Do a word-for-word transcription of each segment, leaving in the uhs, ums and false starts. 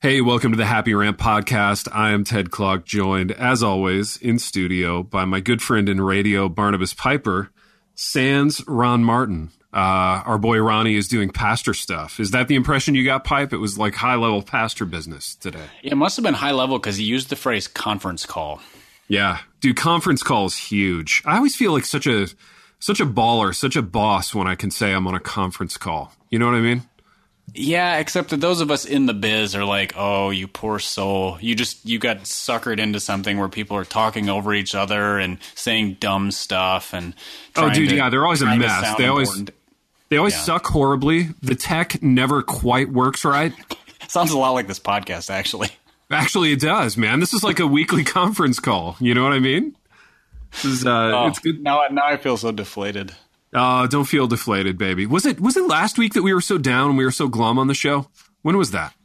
Hey, welcome to the Happy Rant Podcast. I am Ted Clark, joined, as always, in studio by my good friend in radio, Barnabas Piper, sans Ron Martin. Uh, our boy Ronnie is doing pastor stuff. Is that the impression you got, Pipe? It was like high-level pastor business today. Yeah, it must have been high-level because he used the phrase conference call. Yeah, dude, conference call is huge. I always feel like such a such a baller, such a boss when I can say I'm on a conference call. You know what I mean? Yeah, except that those of us in the biz are like, oh, you poor soul. You just, you got suckered into something where people are talking over each other and saying dumb stuff and Oh, dude, to, yeah, they're always a mess. They always, important. they always yeah. suck horribly. The tech never quite works right. Sounds a lot like this podcast, actually. Actually, it does, man. This is like a weekly conference call. You know what I mean? This is, uh, oh, it's good. Now, now I feel so deflated. Uh, don't feel deflated, baby. Was it was it last week that we were so down and we were so glum on the show? When was that?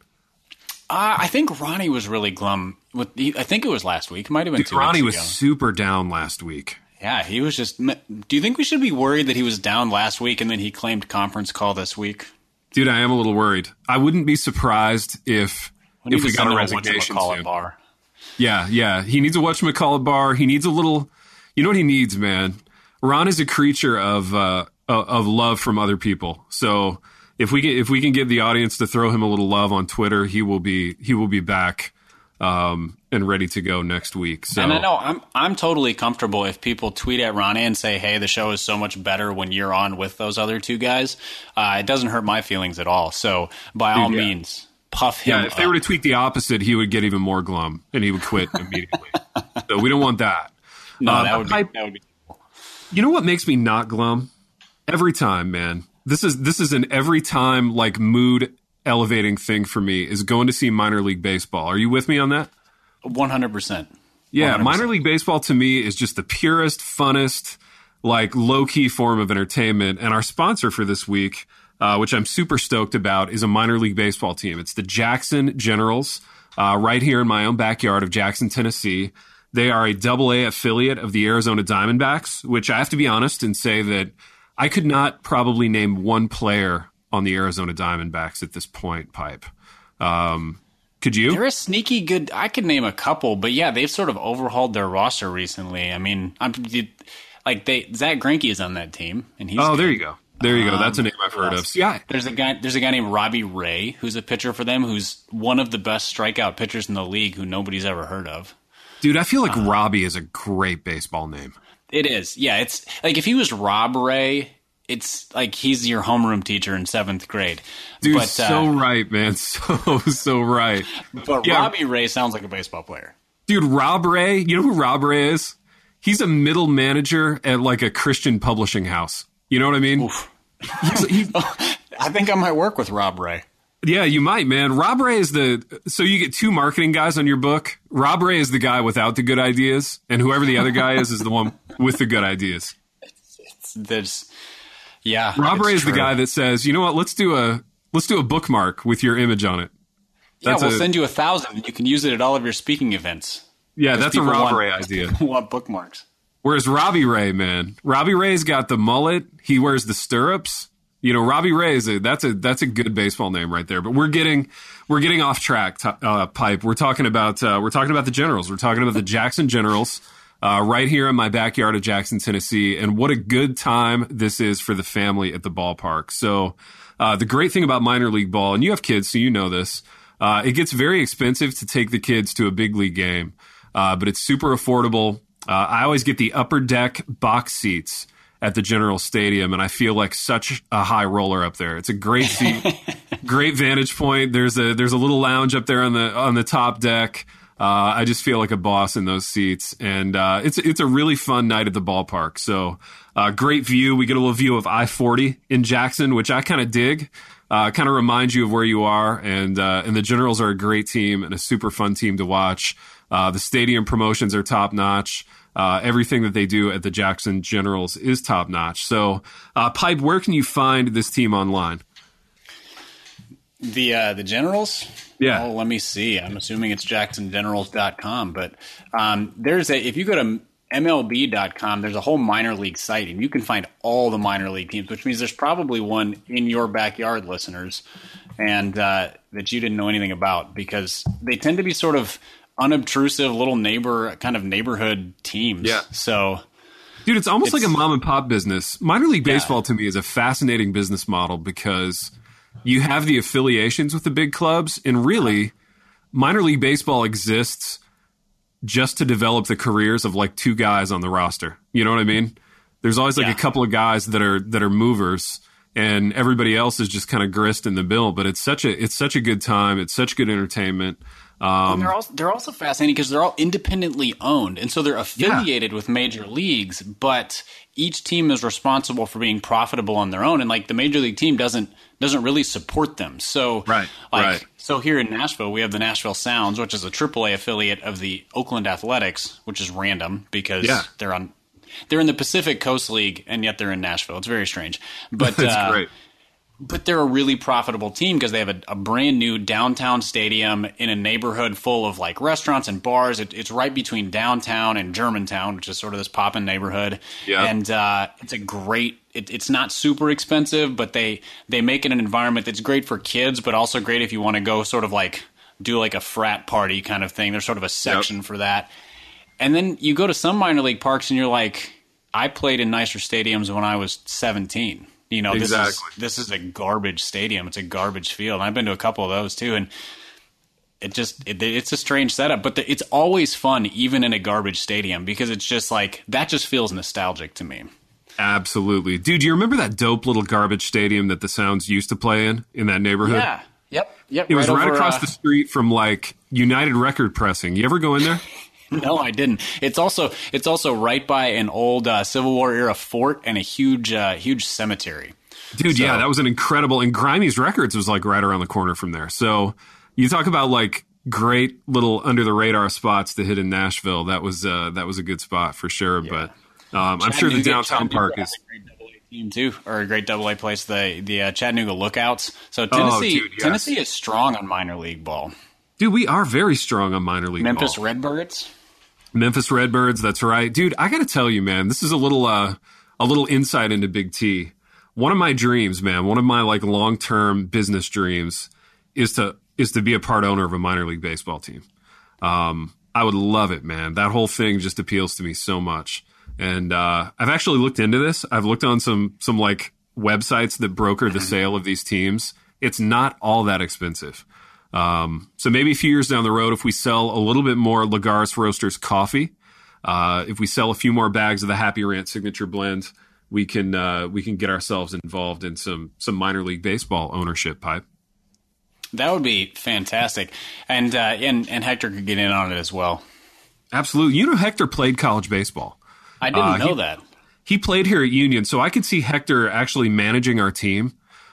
Uh, I think Ronnie was really glum. With the, I think it was last week. It might have been Dude, two Ronnie weeks was ago. super down last week. Yeah, he was just... Do you think we should be worried that he was down last week and then he claimed conference call this week? Dude, I am a little worried. I wouldn't be surprised if, we if we got a resignation soon. Bar. Yeah, yeah. He needs a whatchamacallit bar. He needs a little... You know what he needs, man? Ron is a creature of... Uh, of love from other people. So if we can, if we can get the audience to throw him a little love on Twitter, he will be he will be back um, and ready to go next week. So and I know I'm I'm totally comfortable if people tweet at Ronnie and say, "Hey, the show is so much better when you're on with those other two guys." Uh, it doesn't hurt my feelings at all. So by all yeah. means, puff him. Yeah, if up. they were to tweet the opposite, he would get even more glum and he would quit immediately. So we don't want that. No, uh, that would be I, that would be cool. You know what makes me not glum? Every time, man. This is this is an every time like mood elevating thing for me is going to see minor league baseball. Are you with me on that? one hundred percent. Yeah, minor league baseball to me is just the purest, funnest, like low key form of entertainment. And our sponsor for this week, uh, which I'm super stoked about, is a minor league baseball team. It's the Jackson Generals, uh, right here in my own backyard of Jackson, Tennessee. They are a double A affiliate of the Arizona Diamondbacks, which I have to be honest and say that I could not probably name one player on the Arizona Diamondbacks at this point, Pipe. Um, could you? They're a sneaky good... I could name a couple, but yeah, they've sort of overhauled their roster recently. I mean, I'm like they Zach Greinke is on that team, and he's oh, good. there you go, there you go. That's a name I've heard um, of. So, yeah, there's a guy. There's a guy named Robbie Ray, who's a pitcher for them, who's one of the best strikeout pitchers in the league, who nobody's ever heard of. Dude, I feel like uh, Robbie is a great baseball name. It is. Yeah, it's like if he was Rob Ray, it's like he's your homeroom teacher in seventh grade. Dude, but, so uh, right, man. So, so right. But yeah. Robbie Ray sounds like a baseball player. Dude, Rob Ray, you know who Rob Ray is? He's a middle manager at like a Christian publishing house. You know what I mean? He's, he's, I think I might work with Rob Ray. Yeah, you might, man. Rob Ray is the... So you get two marketing guys on your book. Rob Ray is the guy without the good ideas, and whoever the other guy is is the one with the good ideas. It's, it's, there's, yeah. Rob Ray is true. the guy that says, you know what, let's do a let's do a bookmark with your image on it. That's yeah, we'll a, send you a thousand, and you can use it at all of your speaking events. Yeah, that's a Rob want, Ray idea. Want bookmarks. Whereas Robbie Ray, man, Robbie Ray's got the mullet. He wears the stirrups. You know, Robbie Ray is a that's a that's a good baseball name right there. But we're getting we're getting off track, uh, Pipe. We're talking about uh, we're talking about the Generals. We're talking about the Jackson Generals uh, right here in my backyard of Jackson, Tennessee. And what a good time this is for the family at the ballpark. So uh, the great thing about minor league ball, and you have kids, so you know this, uh, it gets very expensive to take the kids to a big league game, uh, but it's super affordable. Uh, I always get the upper deck box seats at the General Stadium, and I feel like such a high roller up there. It's a great seat, great vantage point. There's a there's a little lounge up there on the on the top deck. Uh, I just feel like a boss in those seats, and uh, it's it's a really fun night at the ballpark. So uh, great view. We get a little view of I forty in Jackson, which I kind of dig. Uh, kind of reminds you of where you are, and uh, and the Generals are a great team and a super fun team to watch. Uh, the stadium promotions are top notch. Uh, everything that they do at the Jackson Generals is top notch. So, uh, Pipe, where can you find this team online? The uh, the Generals? Yeah. Oh, let me see. I'm assuming it's jackson generals dot com. But um, there's a if you go to M L B dot com, there's a whole minor league site, and you can find all the minor league teams, which means there's probably one in your backyard, listeners. and uh, that you didn't know anything about, because they tend to be sort of unobtrusive little neighbor kind of neighborhood teams. Yeah. So, dude, it's almost it's, like a mom and pop business. Minor league baseball yeah. to me is a fascinating business model because you have the affiliations with the big clubs, and really, minor league baseball exists just to develop the careers of like two guys on the roster. You know what I mean? There's always like yeah. a couple of guys that are that are movers, and everybody else is just kind of grist in the bill. But it's such a it's such a good time. It's such good entertainment. Um, and they're also they're also fascinating because they're all independently owned, and so they're affiliated yeah. with major leagues. But each team is responsible for being profitable on their own, and like the major league team doesn't doesn't really support them. So right, like right. so here in Nashville, we have the Nashville Sounds, which is a triple A affiliate of the Oakland Athletics, which is random because yeah. they're on they're in the Pacific Coast League, and yet they're in Nashville. It's very strange, but that's uh, great. But they're a really profitable team because they have a, a brand new downtown stadium in a neighborhood full of like restaurants and bars. It, it's right between downtown and Germantown, which is sort of this poppin' neighborhood. Yeah. And uh, it's a great. It, it's not super expensive, but they they make it an environment that's great for kids, but also great if you want to go sort of like do like a frat party kind of thing. There's sort of a section yep. for that. And then you go to some minor league parks and you're like, I played in nicer stadiums when I was seventeen. You know, exactly. this is this is a garbage stadium. It's a garbage field. And I've been to a couple of those too, and it just it, it's a strange setup. But the, it's always fun, even in a garbage stadium, because it's just like that just feels nostalgic to me. Absolutely, dude. Do you remember that dope little garbage stadium that the Sounds used to play in in that neighborhood? Yeah. Yep. Yep. It was right, right over, across uh, the street from like United Record Pressing. You ever go in there? No, I didn't. It's also it's also right by an old uh, Civil War era fort and a huge uh, huge cemetery. Dude, so, yeah, that was an incredible. And Grimey's Records was like right around the corner from there. So you talk about like great little under the radar spots to hit in Nashville. That was uh, that was a good spot for sure. Yeah. But um, I'm sure the downtown park is. Team too, or a great double A place, the the uh, Chattanooga Lookouts. So Tennessee, oh, dude, yes. Tennessee is strong on minor league ball. Dude, we are very strong on minor league Memphis ball. Redbirds. Memphis Redbirds, that's right, dude. I got to tell you, man, this is a little uh, a little insight into Big T. One of my dreams, man, one of my like long term business dreams is to is to be a part owner of a minor league baseball team. Um, I would love it, man. That whole thing just appeals to me so much. And uh, I've actually looked into this. I've looked on some some like websites that broker the sale of these teams. It's not all that expensive. Um, so maybe a few years down the road, if we sell a little bit more Lagares Roasters coffee, uh, if we sell a few more bags of the Happy Rant signature blend, we can uh, we can get ourselves involved in some some minor league baseball ownership, Pipe. That would be fantastic, and uh, and and Hector could get in on it as well. Absolutely. You know, Hector played college baseball. I didn't uh, know he, that. He played here at Union, so I could see Hector actually managing our team.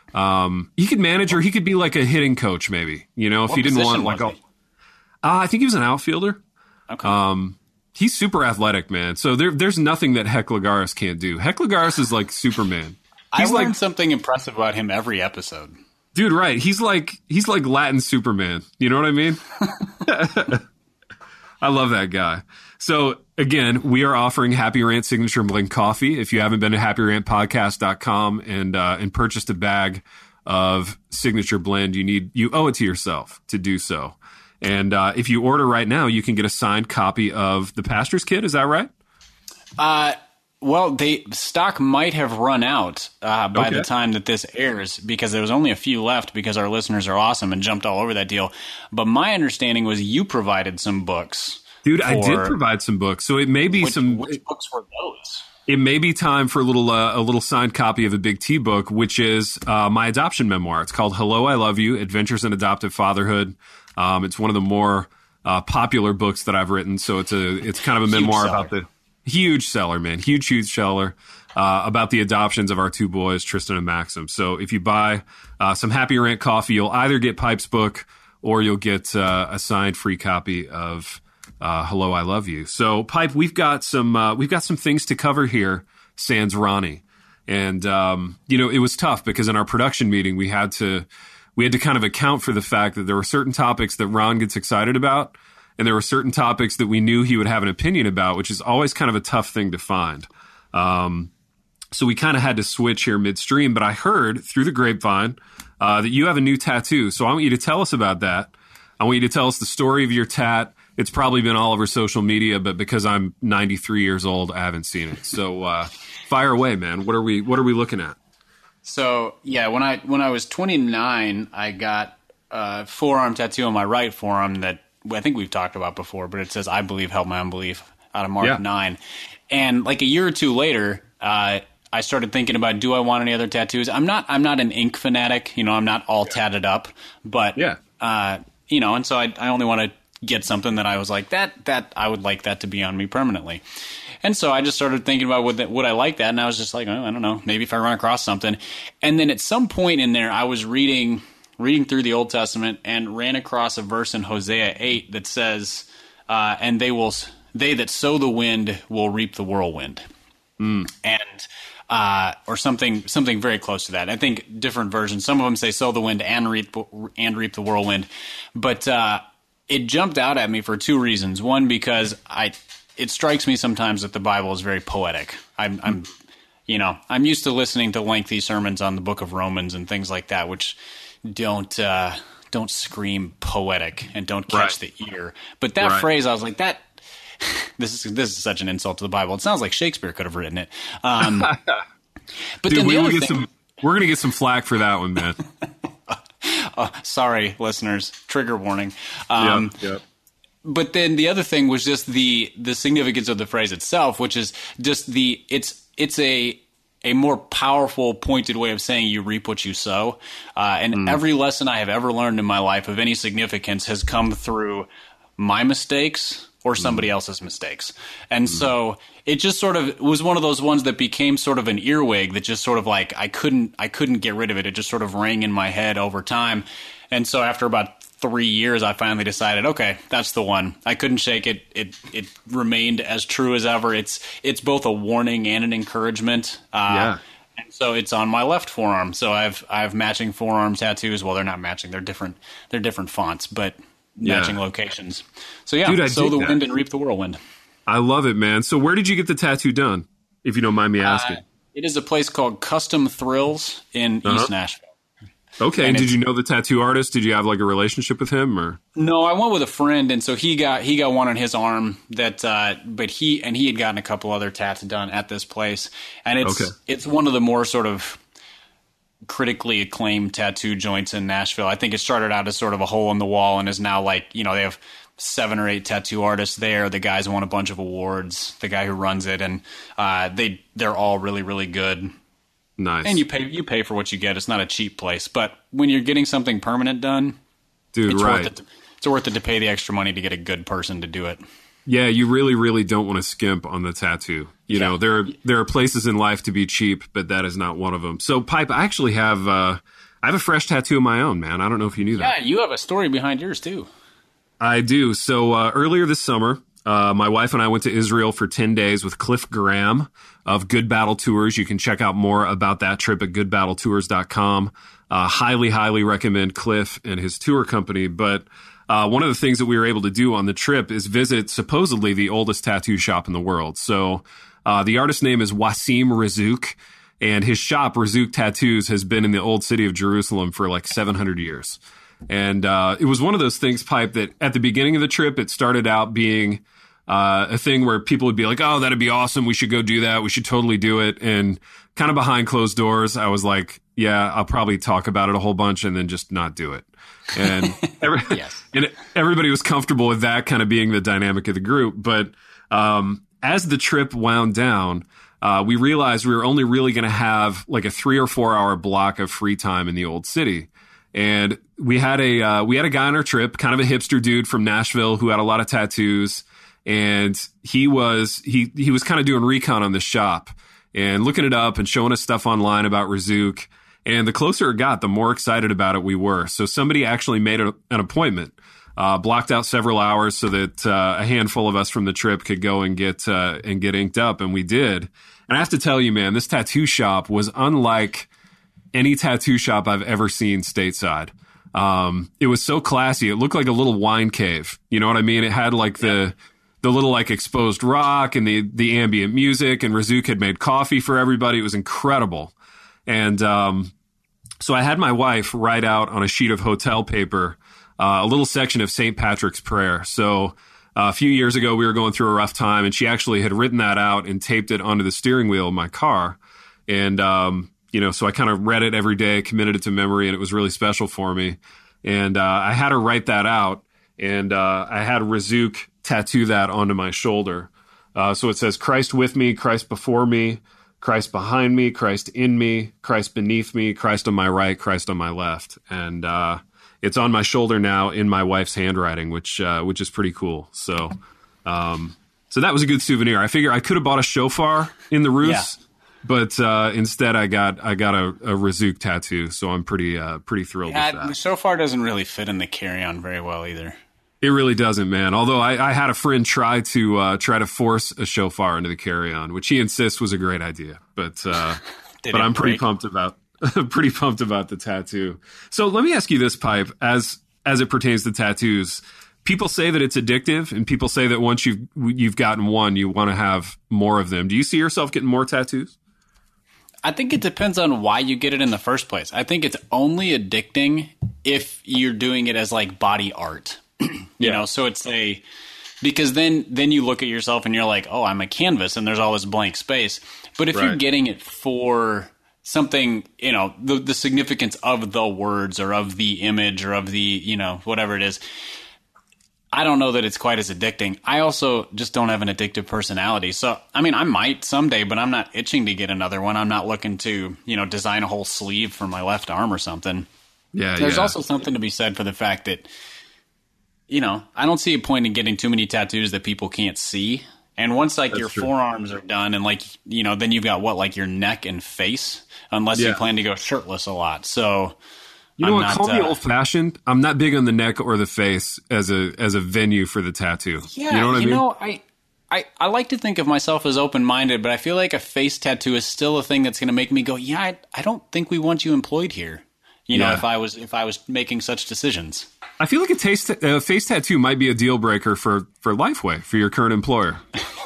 Um, he could manage, or he could be like a hitting coach, maybe. You know, if what he didn't want was like, he? a, uh, I think he was an outfielder. Okay. Um, he's super athletic, man. So there, there's nothing that Heck Lagares can't do. Heck Lagares is like Superman. He's I learned like something impressive about him every episode. Dude, right? He's like he's like Latin Superman. You know what I mean? I love that guy. So again, we are offering Happy Rant Signature Blend coffee. If you haven't been to happy rant podcast dot com and uh, and purchased a bag of Signature Blend, you need you owe it to yourself to do so. And uh, if you order right now, you can get a signed copy of the Pastor's Kit. Is that right? Uh, well, they stock might have run out uh, by Okay. the time that this airs, because there was only a few left because our listeners are awesome and jumped all over that deal. But my understanding was you provided some books. Dude, I did for- provide some books. So it may be Which, some which books were those? it may be time for a little uh, a little signed copy of a Big T book, which is uh, my adoption memoir. It's called Hello, I Love You: Adventures in Adoptive Fatherhood. Um, it's one of the more uh, popular books that I've written. So it's a it's kind of a Huge memoir seller. about the huge seller, man, huge huge seller uh, about the adoptions of our two boys, Tristan and Maxim. So if you buy uh, some Happy Rant coffee, you'll either get Pipe's book or you'll get uh, a signed free copy of Uh, Hello, I Love You. So, Pipe, we've got some uh, we've got some things to cover here, sans Ronnie, and um, you know it was tough because in our production meeting we had to we had to kind of account for the fact that there were certain topics that Ron gets excited about, and there were certain topics that we knew he would have an opinion about, which is always kind of a tough thing to find. Um, so we kind of had to switch here midstream. But I heard through the grapevine uh, that you have a new tattoo. So I want you to tell us about that. I want you to tell us the story of your tat. It's probably been all over social media, but because I'm ninety-three years old, I haven't seen it. So uh, fire away, man. What are we What are we looking at? So yeah, when I when I was twenty-nine, I got a forearm tattoo on my right forearm that I think we've talked about before, but it says "I believe, help my unbelief" out of Mark yeah. nine. And like a year or two later, uh, I started thinking about, do I want any other tattoos? I'm not I'm not an ink fanatic, you know. I'm not all yeah. tatted up, but yeah. Uh, you know, and so I I only want to get something that I was like, that that I would like that to be on me permanently. And so I just started thinking about would, that, would I like that, and I was just like, oh, I don't know, maybe if I run across something. And then at some point in there, I was reading reading through the Old Testament and ran across a verse in Hosea eight that says, uh, and they will they that sow the wind will reap the whirlwind. Mm. And uh, or something something very close to that. I think different versions. Some of them say sow the wind and reap and reap the whirlwind. But uh, it jumped out at me for two reasons. One, because I it strikes me sometimes that the Bible is very poetic. I'm, I'm you know, I'm used to listening to lengthy sermons on the book of Romans and things like that, which don't uh, don't scream poetic and don't catch right. the ear. But that right. phrase, I was like, that. This is this is such an insult to the Bible. It sounds like Shakespeare could have written it. Um, but Dude, then the we other will get thing, some, we're going to get some flack for that one, man. uh, sorry, listeners. Trigger warning. Um, yep, yep. But then the other thing was just the the significance of the phrase itself, which is just the it's it's a a more powerful, pointed way of saying you reap what you sow. Uh, and mm. every lesson I have ever learned in my life of any significance has come through my mistakes or somebody mm. else's mistakes. And mm. so it just sort of was one of those ones that became sort of an earwig that just sort of like I couldn't I couldn't get rid of it. It just sort of rang in my head over time. And so after about three years, I finally decided, okay, that's the one. I couldn't shake it. It it remained as true as ever. It's it's both a warning and an encouragement. Uh, yeah. And so it's on my left forearm. So I've I have matching forearm tattoos. Well, they're not matching. They're different. They're different fonts, but matching yeah. locations. So yeah, Dude, sow the that. wind and reap the whirlwind. I love it, man. So where did you get the tattoo done, if you don't mind me asking? Uh, it is a place called Custom Thrills in uh-huh. East Nashville. Okay, and, and did you know the tattoo artist? Did you have like a relationship with him, or? No, I went with a friend, and so he got he got one on his arm that, uh, but he and he had gotten a couple other tats done at this place, and it's okay. it's one of the more sort of critically acclaimed tattoo joints in Nashville. I think it started out as sort of a hole in the wall, and is now like you know they have seven or eight tattoo artists there. The guys won a bunch of awards. The guy who runs it, and uh, they they're all really really good. Nice. And you pay you pay for what you get. It's not a cheap place. But when you're getting something permanent done, dude, it's right. worth it to, it's worth it to pay the extra money to get a good person to do it. Yeah, you really, really don't want to skimp on the tattoo. You yeah. know, there are there are places in life to be cheap, but that is not one of them. So, Pipe, I actually have uh, I have a fresh tattoo of my own, man. I don't know if you knew that. Yeah, you have a story behind yours too. I do. So uh, earlier this summer, uh, my wife and I went to Israel for ten days with Cliff Graham of Good Battle Tours. You can check out more about that trip at good battle tours dot com. Uh, highly, highly recommend Cliff and his tour company. But uh, one of the things that we were able to do on the trip is visit supposedly the oldest tattoo shop in the world. So uh, the artist's name is Wasim Razzouk, and his shop, Razzouk Tattoos, has been in the old city of Jerusalem for like seven hundred years. And uh, it was one of those things, Pipe, that at the beginning of the trip, it started out being Uh, a thing where people would be like, oh, that'd be awesome. We should go do that. We should totally do it. And kind of behind closed doors, I was like, yeah, I'll probably talk about it a whole bunch and then just not do it. And, every, yes. and everybody was comfortable with that kind of being the dynamic of the group. But um, as the trip wound down, uh, we realized we were only really going to have like a three or four hour block of free time in the old city. And we had a uh, we had a guy on our trip, kind of a hipster dude from Nashville who had a lot of tattoos. And he was he he was kind of doing recon on the shop and looking it up and showing us stuff online about Razzouk. And the closer it got, the more excited about it we were. So somebody actually made a, an appointment, uh, blocked out several hours so that uh, a handful of us from the trip could go and get uh, and get inked up, and we did. And I have to tell you, man, this tattoo shop was unlike any tattoo shop I've ever seen stateside. Um, it was so classy. It looked like a little wine cave. You know what I mean? It had like the the little like exposed rock and the, the ambient music, and Razzouk had made coffee for everybody. It was incredible. And, um, So I had my wife write out on a sheet of hotel paper uh, a little section of Saint Patrick's Prayer. So uh, a few years ago, we were going through a rough time, and she actually had written that out and taped it onto the steering wheel of my car. And, um, you know, so I kind of read it every day, committed it to memory, and it was really special for me. And uh, I had her write that out, and uh, I had Razook tattoo that onto my shoulder. Uh, so it says, Christ with me, Christ before me, Christ behind me, Christ in me, Christ beneath me, Christ on my right, Christ on my left. And uh, it's on my shoulder now in my wife's handwriting, which uh, which is pretty cool. So um, so that was a good souvenir. I figure I could have bought a shofar in the Rus, yeah. but uh, instead I got I got a, a Razook tattoo. So I'm pretty uh, pretty thrilled yeah, with that. The shofar doesn't really fit in the carry-on very well either. It really doesn't, man. Although I, I had a friend try to uh, try to force a shofar into the carry-on, which he insists was a great idea. But uh, but I'm pretty break? pumped about pretty pumped about the tattoo. So let me ask you this, Pipe, as as it pertains to tattoos. People say that it's addictive, and people say that once you've you've gotten one, you want to have more of them. Do you see yourself getting more tattoos? I think it depends on why you get it in the first place. I think it's only addicting if you're doing it as like body art. you yeah. know, so it's a, because then, then you look at yourself and you're like, oh, I'm a canvas and there's all this blank space. But if right. you're getting it for something, you know, the, the significance of the words or of the image or of the, you know, whatever it is, I don't know that it's quite as addicting. I also just don't have an addictive personality. So, I mean, I might someday, but I'm not itching to get another one. I'm not looking to, you know, design a whole sleeve for my left arm or something. Yeah. There's yeah. also something to be said for the fact that, you know, I don't see a point in getting too many tattoos that people can't see. And once like That's your true. forearms are done and like, you know, then you've got what, like your neck and face, unless yeah. you plan to go shirtless a lot. So, you know I'm what, not, call me uh, old fashioned. I'm not big on the neck or the face as a, as a venue for the tattoo. Yeah. You know what I you mean? know, I, I, I like to think of myself as open-minded, but I feel like a face tattoo is still a thing that's going to make me go, yeah, I, I don't think we want you employed here. You know, yeah. if I was if I was making such decisions. I feel like a taste, uh, face tattoo might be a deal breaker for, for Lifeway, for your current employer.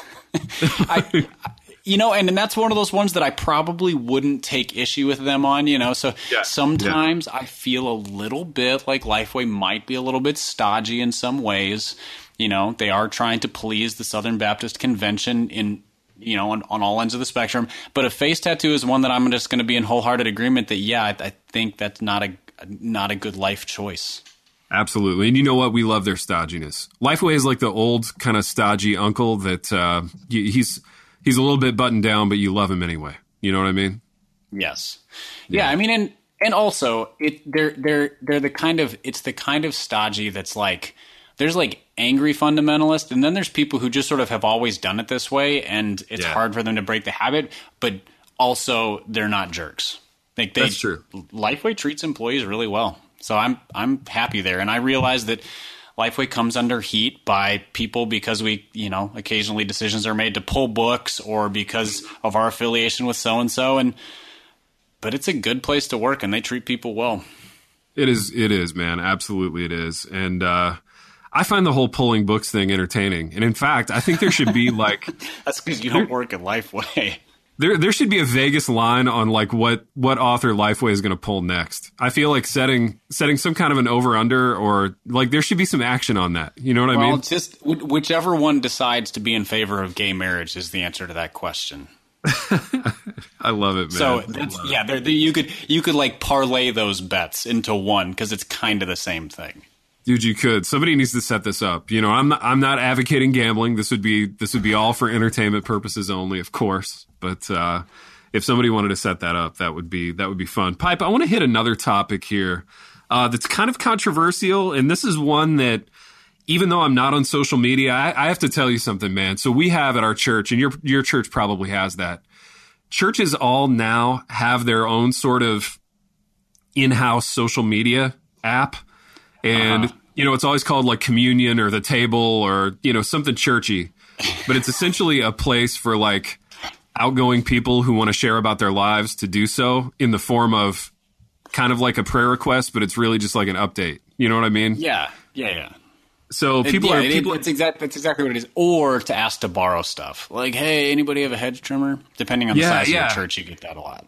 I, you know, and, and that's one of those ones that I probably wouldn't take issue with them on, you know. So yeah. sometimes yeah. I feel a little bit like Lifeway might be a little bit stodgy in some ways. You know, they are trying to please the Southern Baptist Convention in you know, on, on all ends of the spectrum. But a face tattoo is one that I'm just going to be in wholehearted agreement that, yeah, I, I think that's not a not a good life choice. Absolutely. And you know what? We love their stodginess. Lifeway is like the old kind of stodgy uncle that uh, he's he's a little bit buttoned down, but you love him anyway. You know what I mean? Yes. Yeah, yeah I mean, and and also it they're they're they're the kind of it's the kind of stodgy that's like there's like angry fundamentalists, and then there's people who just sort of have always done it this way, and it's yeah. hard for them to break the habit, but also they're not jerks. Like they, That's true. Lifeway treats employees really well. So I'm I'm happy there. And I realize that Lifeway comes under heat by people because we, you know, occasionally decisions are made to pull books or because of our affiliation with so-and-so. And but it's a good place to work, and they treat people well. It is. It is, man. Absolutely it is. And, uh, I find the whole pulling books thing entertaining. And in fact, I think there should be like... That's because you don't work at Lifeway. There there should be a Vegas line on like what, what author Lifeway is going to pull next. I feel like setting setting some kind of an over-under or like there should be some action on that. You know what well, I mean? Just whichever one decides to be in favor of gay marriage is the answer to that question. I love it, man. So that's, yeah, they're, they're, you could you could like parlay those bets into one because it's kind of the same thing. Dude, you could. Somebody needs to set this up. You know, I'm not, I'm not advocating gambling. This would be this would be all for entertainment purposes only, of course. But uh, if somebody wanted to set that up, that would be that would be fun. Pipe, I want to hit another topic here uh, that's kind of controversial, and this is one that, even though I'm not on social media, I, I have to tell you something, man. So we have at our church, and your your church probably has that. Churches all now have their own sort of in-house social media app. And, uh-huh. you know, it's always called like communion or the table or, you know, something churchy. But it's essentially a place for like outgoing people who want to share about their lives to do so in the form of kind of like a prayer request, but it's really just like an update. You know what I mean? Yeah. Yeah. Yeah. So people it, yeah, are people. It, it's exact, that's exactly what it is. Or to ask to borrow stuff. Like, hey, anybody have a hedge trimmer? Depending on the yeah, size yeah. of the church, you get that a lot.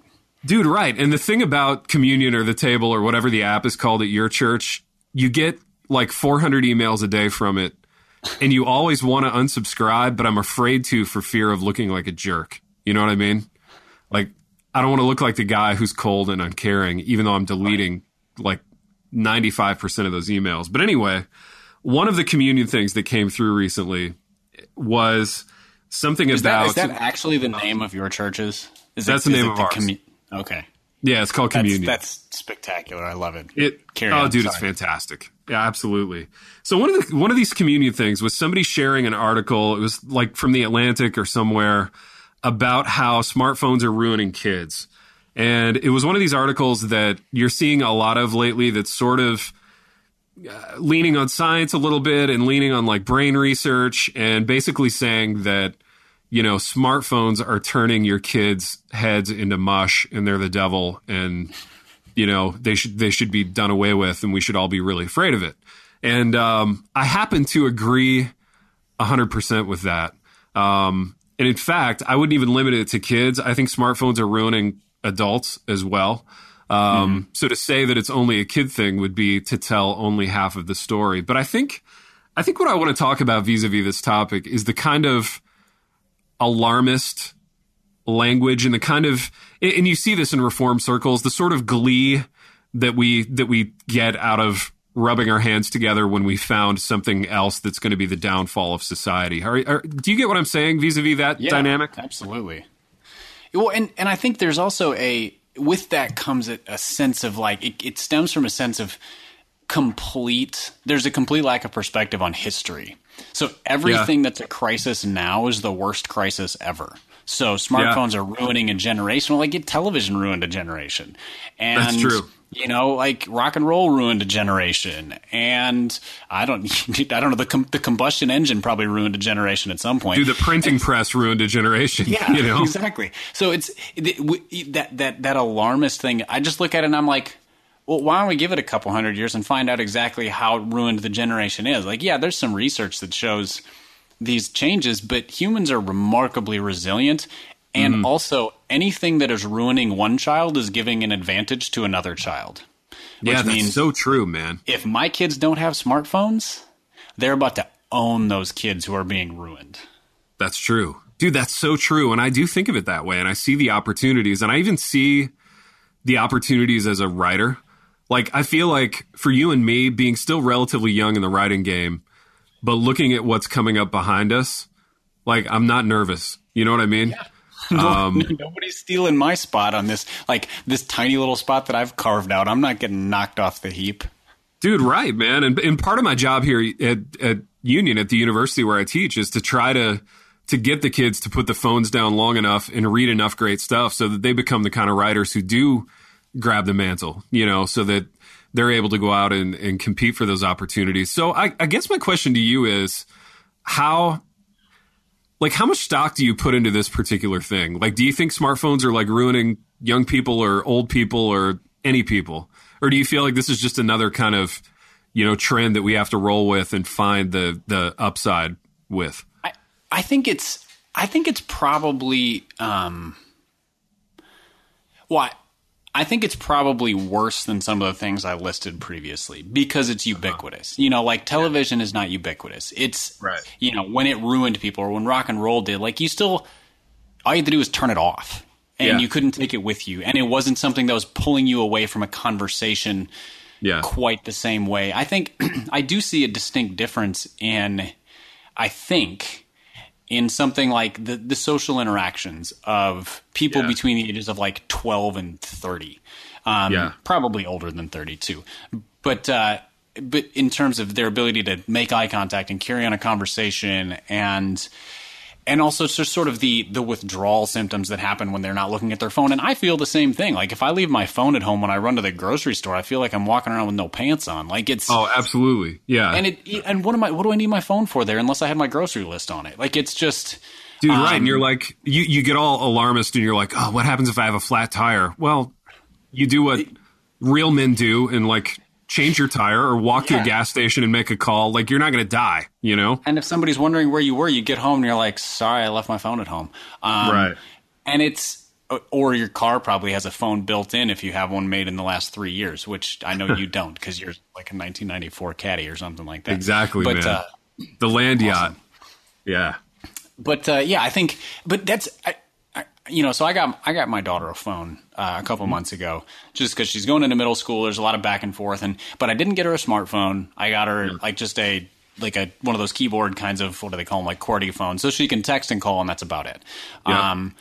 Dude, right. And the thing about Communion or the Table or whatever the app is called at your church, you get like four hundred emails a day from it. And you always want to unsubscribe, but I'm afraid to for fear of looking like a jerk. You know what I mean? Like, I don't want to look like the guy who's cold and uncaring, even though I'm deleting like ninety-five percent of those emails. But anyway, one of the Communion things that came through recently was something is about... That, is that actually the name of your church's? Is that's it, the name it of the ours. commu- okay. Yeah, it's called Communion. That's, that's spectacular. I love it. It, Carry oh, on. dude, Sorry. it's fantastic. Yeah, absolutely. So one of the one of these Communion things was somebody sharing an article. It was like from the Atlantic or somewhere about how smartphones are ruining kids. And it was one of these articles that you're seeing a lot of lately that's sort of uh, leaning on science a little bit and leaning on like brain research and basically saying that, you know, smartphones are turning your kids' heads into mush and they're the devil and, you know, they should they should be done away with and we should all be really afraid of it. And um, I happen to agree one hundred percent with that. Um, and in fact, I wouldn't even limit it to kids. I think smartphones are ruining adults as well. Um, mm-hmm. So to say that it's only a kid thing would be to tell only half of the story. But I think I think what I want to talk about vis-a-vis this topic is the kind of alarmist language and the kind of, and you see this in reform circles, the sort of glee that we that we get out of rubbing our hands together when we found something else that's going to be the downfall of society. Are, are, do you get what I'm saying vis-a-vis that yeah, dynamic? Absolutely. Well, and, and I think there's also a, with that comes a, a sense of like, it, it stems from a sense of complete, there's a complete lack of perspective on history. So everything yeah. that's a crisis now is the worst crisis ever. So smartphones yeah. are ruining a generation. Like it, television ruined a generation. And, that's true. You know, like rock and roll ruined a generation. And I don't, I don't know, the com- the combustion engine probably ruined a generation at some point. Dude, the printing press ruined a generation. Yeah, you know? Exactly. So it's that, that, that alarmist thing. I just look at it and I'm like, well, why don't we give it a couple hundred years and find out exactly how ruined the generation is? Like, yeah, there's some research that shows these changes, but humans are remarkably resilient. And mm-hmm. also, anything that is ruining one child is giving an advantage to another child. Which yeah, that's means so true, man. If my kids don't have smartphones, they're about to own those kids who are being ruined. That's true. Dude, that's so true. And I do think of it that way. And I see the opportunities. And I even see the opportunities as a writer. Like, I feel like for you and me, being still relatively young in the writing game, but looking at what's coming up behind us, like, I'm not nervous. You know what I mean? Yeah. Um, Nobody's stealing my spot on this, like, this tiny little spot that I've carved out. I'm not getting knocked off the heap. Dude, right, man. And, and part of my job here at, at Union, at the university where I teach, is to try to to get the kids to put the phones down long enough and read enough great stuff so that they become the kind of writers who do grab the mantle, you know, so that they're able to go out and, and compete for those opportunities. So I, I guess my question to you is how, like, how much stock do you put into this particular thing? Like, do you think smartphones are like ruining young people or old people or any people? Or do you feel like this is just another kind of, you know, trend that we have to roll with and find the, the upside with? I, I think it's, I think it's probably, um, well, I think it's probably worse than some of the things I listed previously because it's ubiquitous. You know, like television is not ubiquitous. It's, right. You know, when it ruined people or when rock and roll did, like you still, all you had to do was turn it off and yeah. you couldn't take it with you. And it wasn't something that was pulling you away from a conversation yeah. quite the same way. I think I do see a distinct difference in, I think, in something like the, the social interactions of people yeah. between the ages of like twelve and thirty, um, yeah. probably older than thirty too. But, uh, but in terms of their ability to make eye contact and carry on a conversation and, and also just sort of the, the withdrawal symptoms that happen when they're not looking at their phone. And I feel the same thing. Like if I leave my phone at home when I run to the grocery store, I feel like I'm walking around with no pants on. Like it's oh, absolutely, yeah. And it and what am I? What do I need my phone for there? Unless I had my grocery list on it. Like it's just, dude, um, right? And you're like, you you get all alarmist, and you're like, oh, what happens if I have a flat tire? Well, you do what real men do, and like change your tire or walk yeah. to a gas station and make a call. Like you're not going to die, you know? And if somebody's wondering where you were, you get home and you're like, sorry, I left my phone at home. Um, right. And it's, or your car probably has a phone built in if you have one made in the last three years, which I know you don't because you're like a nineteen ninety-four Caddy or something like that. Exactly, but, man. Uh, the land awesome. yacht. Yeah. But uh, yeah, I think, but that's, I, I, you know, so I got, I got my daughter a phone uh, a couple months ago just because she's going into middle school. There's a lot of back and forth. And, but I didn't get her a smartphone. I got her yeah. like just a, like a, one of those keyboard kinds of, what do they call them? Like QWERTY phones. So she can text and call and that's about it. Yeah. Um,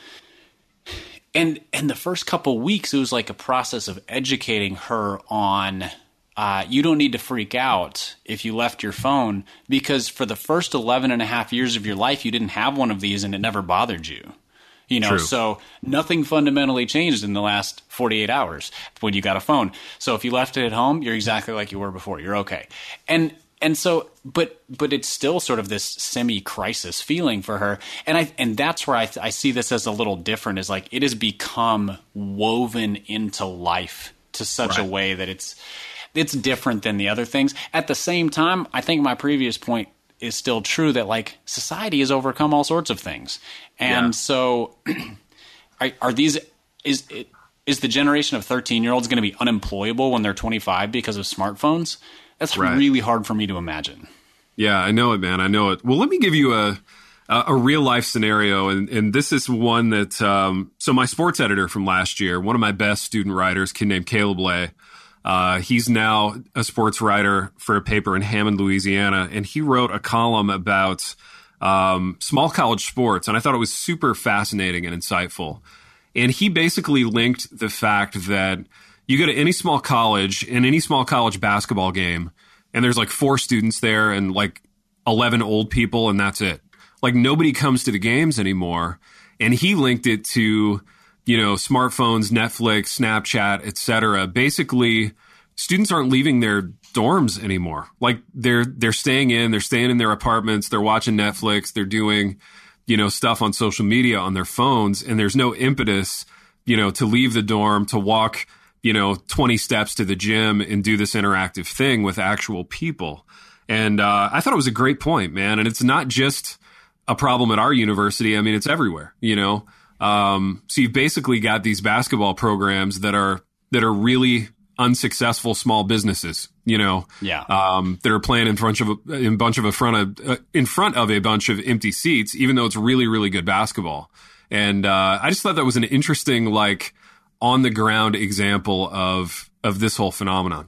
And and the first couple weeks, it was like a process of educating her on uh, you don't need to freak out if you left your phone because for the first eleven and a half years of your life, you didn't have one of these and it never bothered you. You know, True. So nothing fundamentally changed in the last forty-eight hours when you got a phone. So if you left it at home, you're exactly like you were before. You're okay. And And so, but but it's still sort of this semi-crisis feeling for her, and I and that's where I I see this as a little different. Is like it has become woven into life to such right. a way that it's it's different than the other things. At the same time, I think my previous point is still true that like society has overcome all sorts of things, and yeah. so are, are these is is the generation of thirteen-year-olds going to be unemployable when they're twenty-five because of smartphones? That's right. really hard for me to imagine. Yeah, I know it, man. I know it. Well, let me give you a a, a real life scenario, and and this is one that. Um, so my sports editor from last year, one of my best student writers, a kid named Caleb Lay. Uh, he's now a sports writer for a paper in Hammond, Louisiana, and he wrote a column about um, small college sports, and I thought it was super fascinating and insightful. And he basically linked the fact that you go to any small college in any small college basketball game, and there's like four students there and like eleven old people, and that's it. Like nobody comes to the games anymore. And he linked it to, you know, smartphones, Netflix, Snapchat, et cetera. Basically, students aren't leaving their dorms anymore. Like they're they're staying in, they're staying in their apartments, they're watching Netflix, they're doing, you know, stuff on social media on their phones, and there's no impetus, you know, to leave the dorm, to walk, you know, twenty steps to the gym and do this interactive thing with actual people. And uh, I thought it was a great point, man. And it's not just a problem at our university. I mean, it's everywhere, you know. Um, so you've basically got these basketball programs that are that are really unsuccessful small businesses, you know, yeah, um, that are playing in front of a, in bunch of a front of uh, in front of a bunch of empty seats, even though it's really, really good basketball. And uh, I just thought that was an interesting, like, on the ground example of of this whole phenomenon.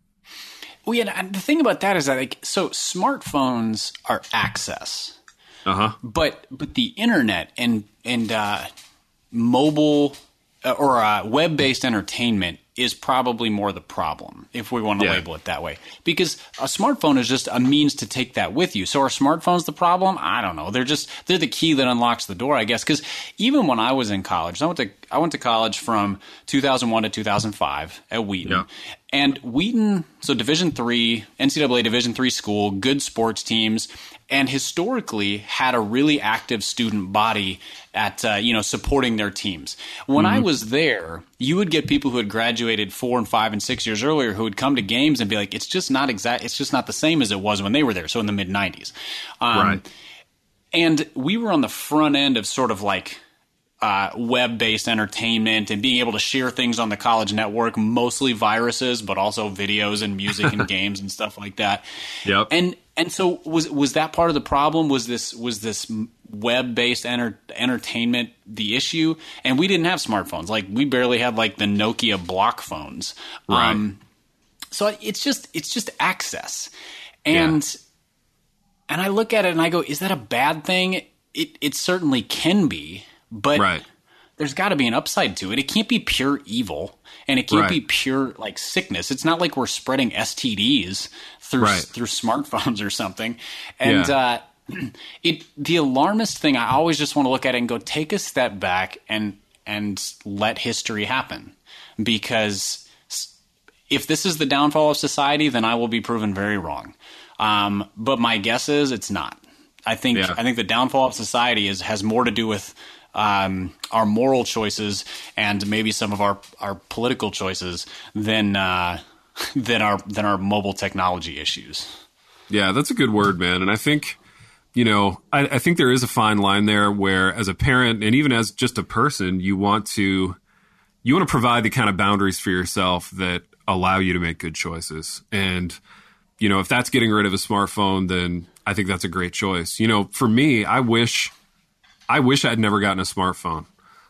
Well, yeah, and the thing about that is that, like, so smartphones are access, uh-huh. but but the internet and and uh, mobile uh, or uh, web-based entertainment is probably more the problem, if we want to yeah. label it that way. Because a smartphone is just a means to take that with you. So are smartphones the problem? I don't know. They're just they're the key that unlocks the door, I guess. Because even when I was in college, I went to I went to college from two thousand one to two thousand five at Wheaton. Yeah. And Wheaton, so Division three, N C double A Division three school, good sports teams, and historically had a really active student body at, uh, you know, supporting their teams. When mm-hmm. I was there, you would get people who had graduated four and five and six years earlier who would come to games and be like, it's just not exact. It's just not the same as it was when they were there. So in the mid nineties. Um, right. And we were on the front end of sort of like, Uh, web-based entertainment and being able to share things on the college network, mostly viruses, but also videos and music and games and stuff like that. Yep. And and so was was that part of the problem? Was this was this web-based enter, entertainment the issue? And we didn't have smartphones. Like we barely had like the Nokia block phones. Right. Um, so it's just it's just access. And yeah. and I look at it and I go, is that a bad thing? It it certainly can be. But right. there's got to be an upside to it. It can't be pure evil, and it can't right. be pure like sickness. It's not like we're spreading S T Ds through right. through smartphones or something. And yeah. uh, it the alarmist thing, I always just want to look at it and go, take a step back and and let history happen. Because if this is the downfall of society, then I will be proven very wrong. Um, but my guess is it's not. I think yeah. I think the downfall of society is has more to do with um, our moral choices and maybe some of our, our political choices than uh, than our than our mobile technology issues. Yeah, that's a good word, man. And I think, you know, I, I think there is a fine line there where as a parent and even as just a person, you want to, you want to provide the kind of boundaries for yourself that allow you to make good choices. And, you know, if that's getting rid of a smartphone, then I think that's a great choice. You know, for me, I wish, I wish I'd never gotten a smartphone.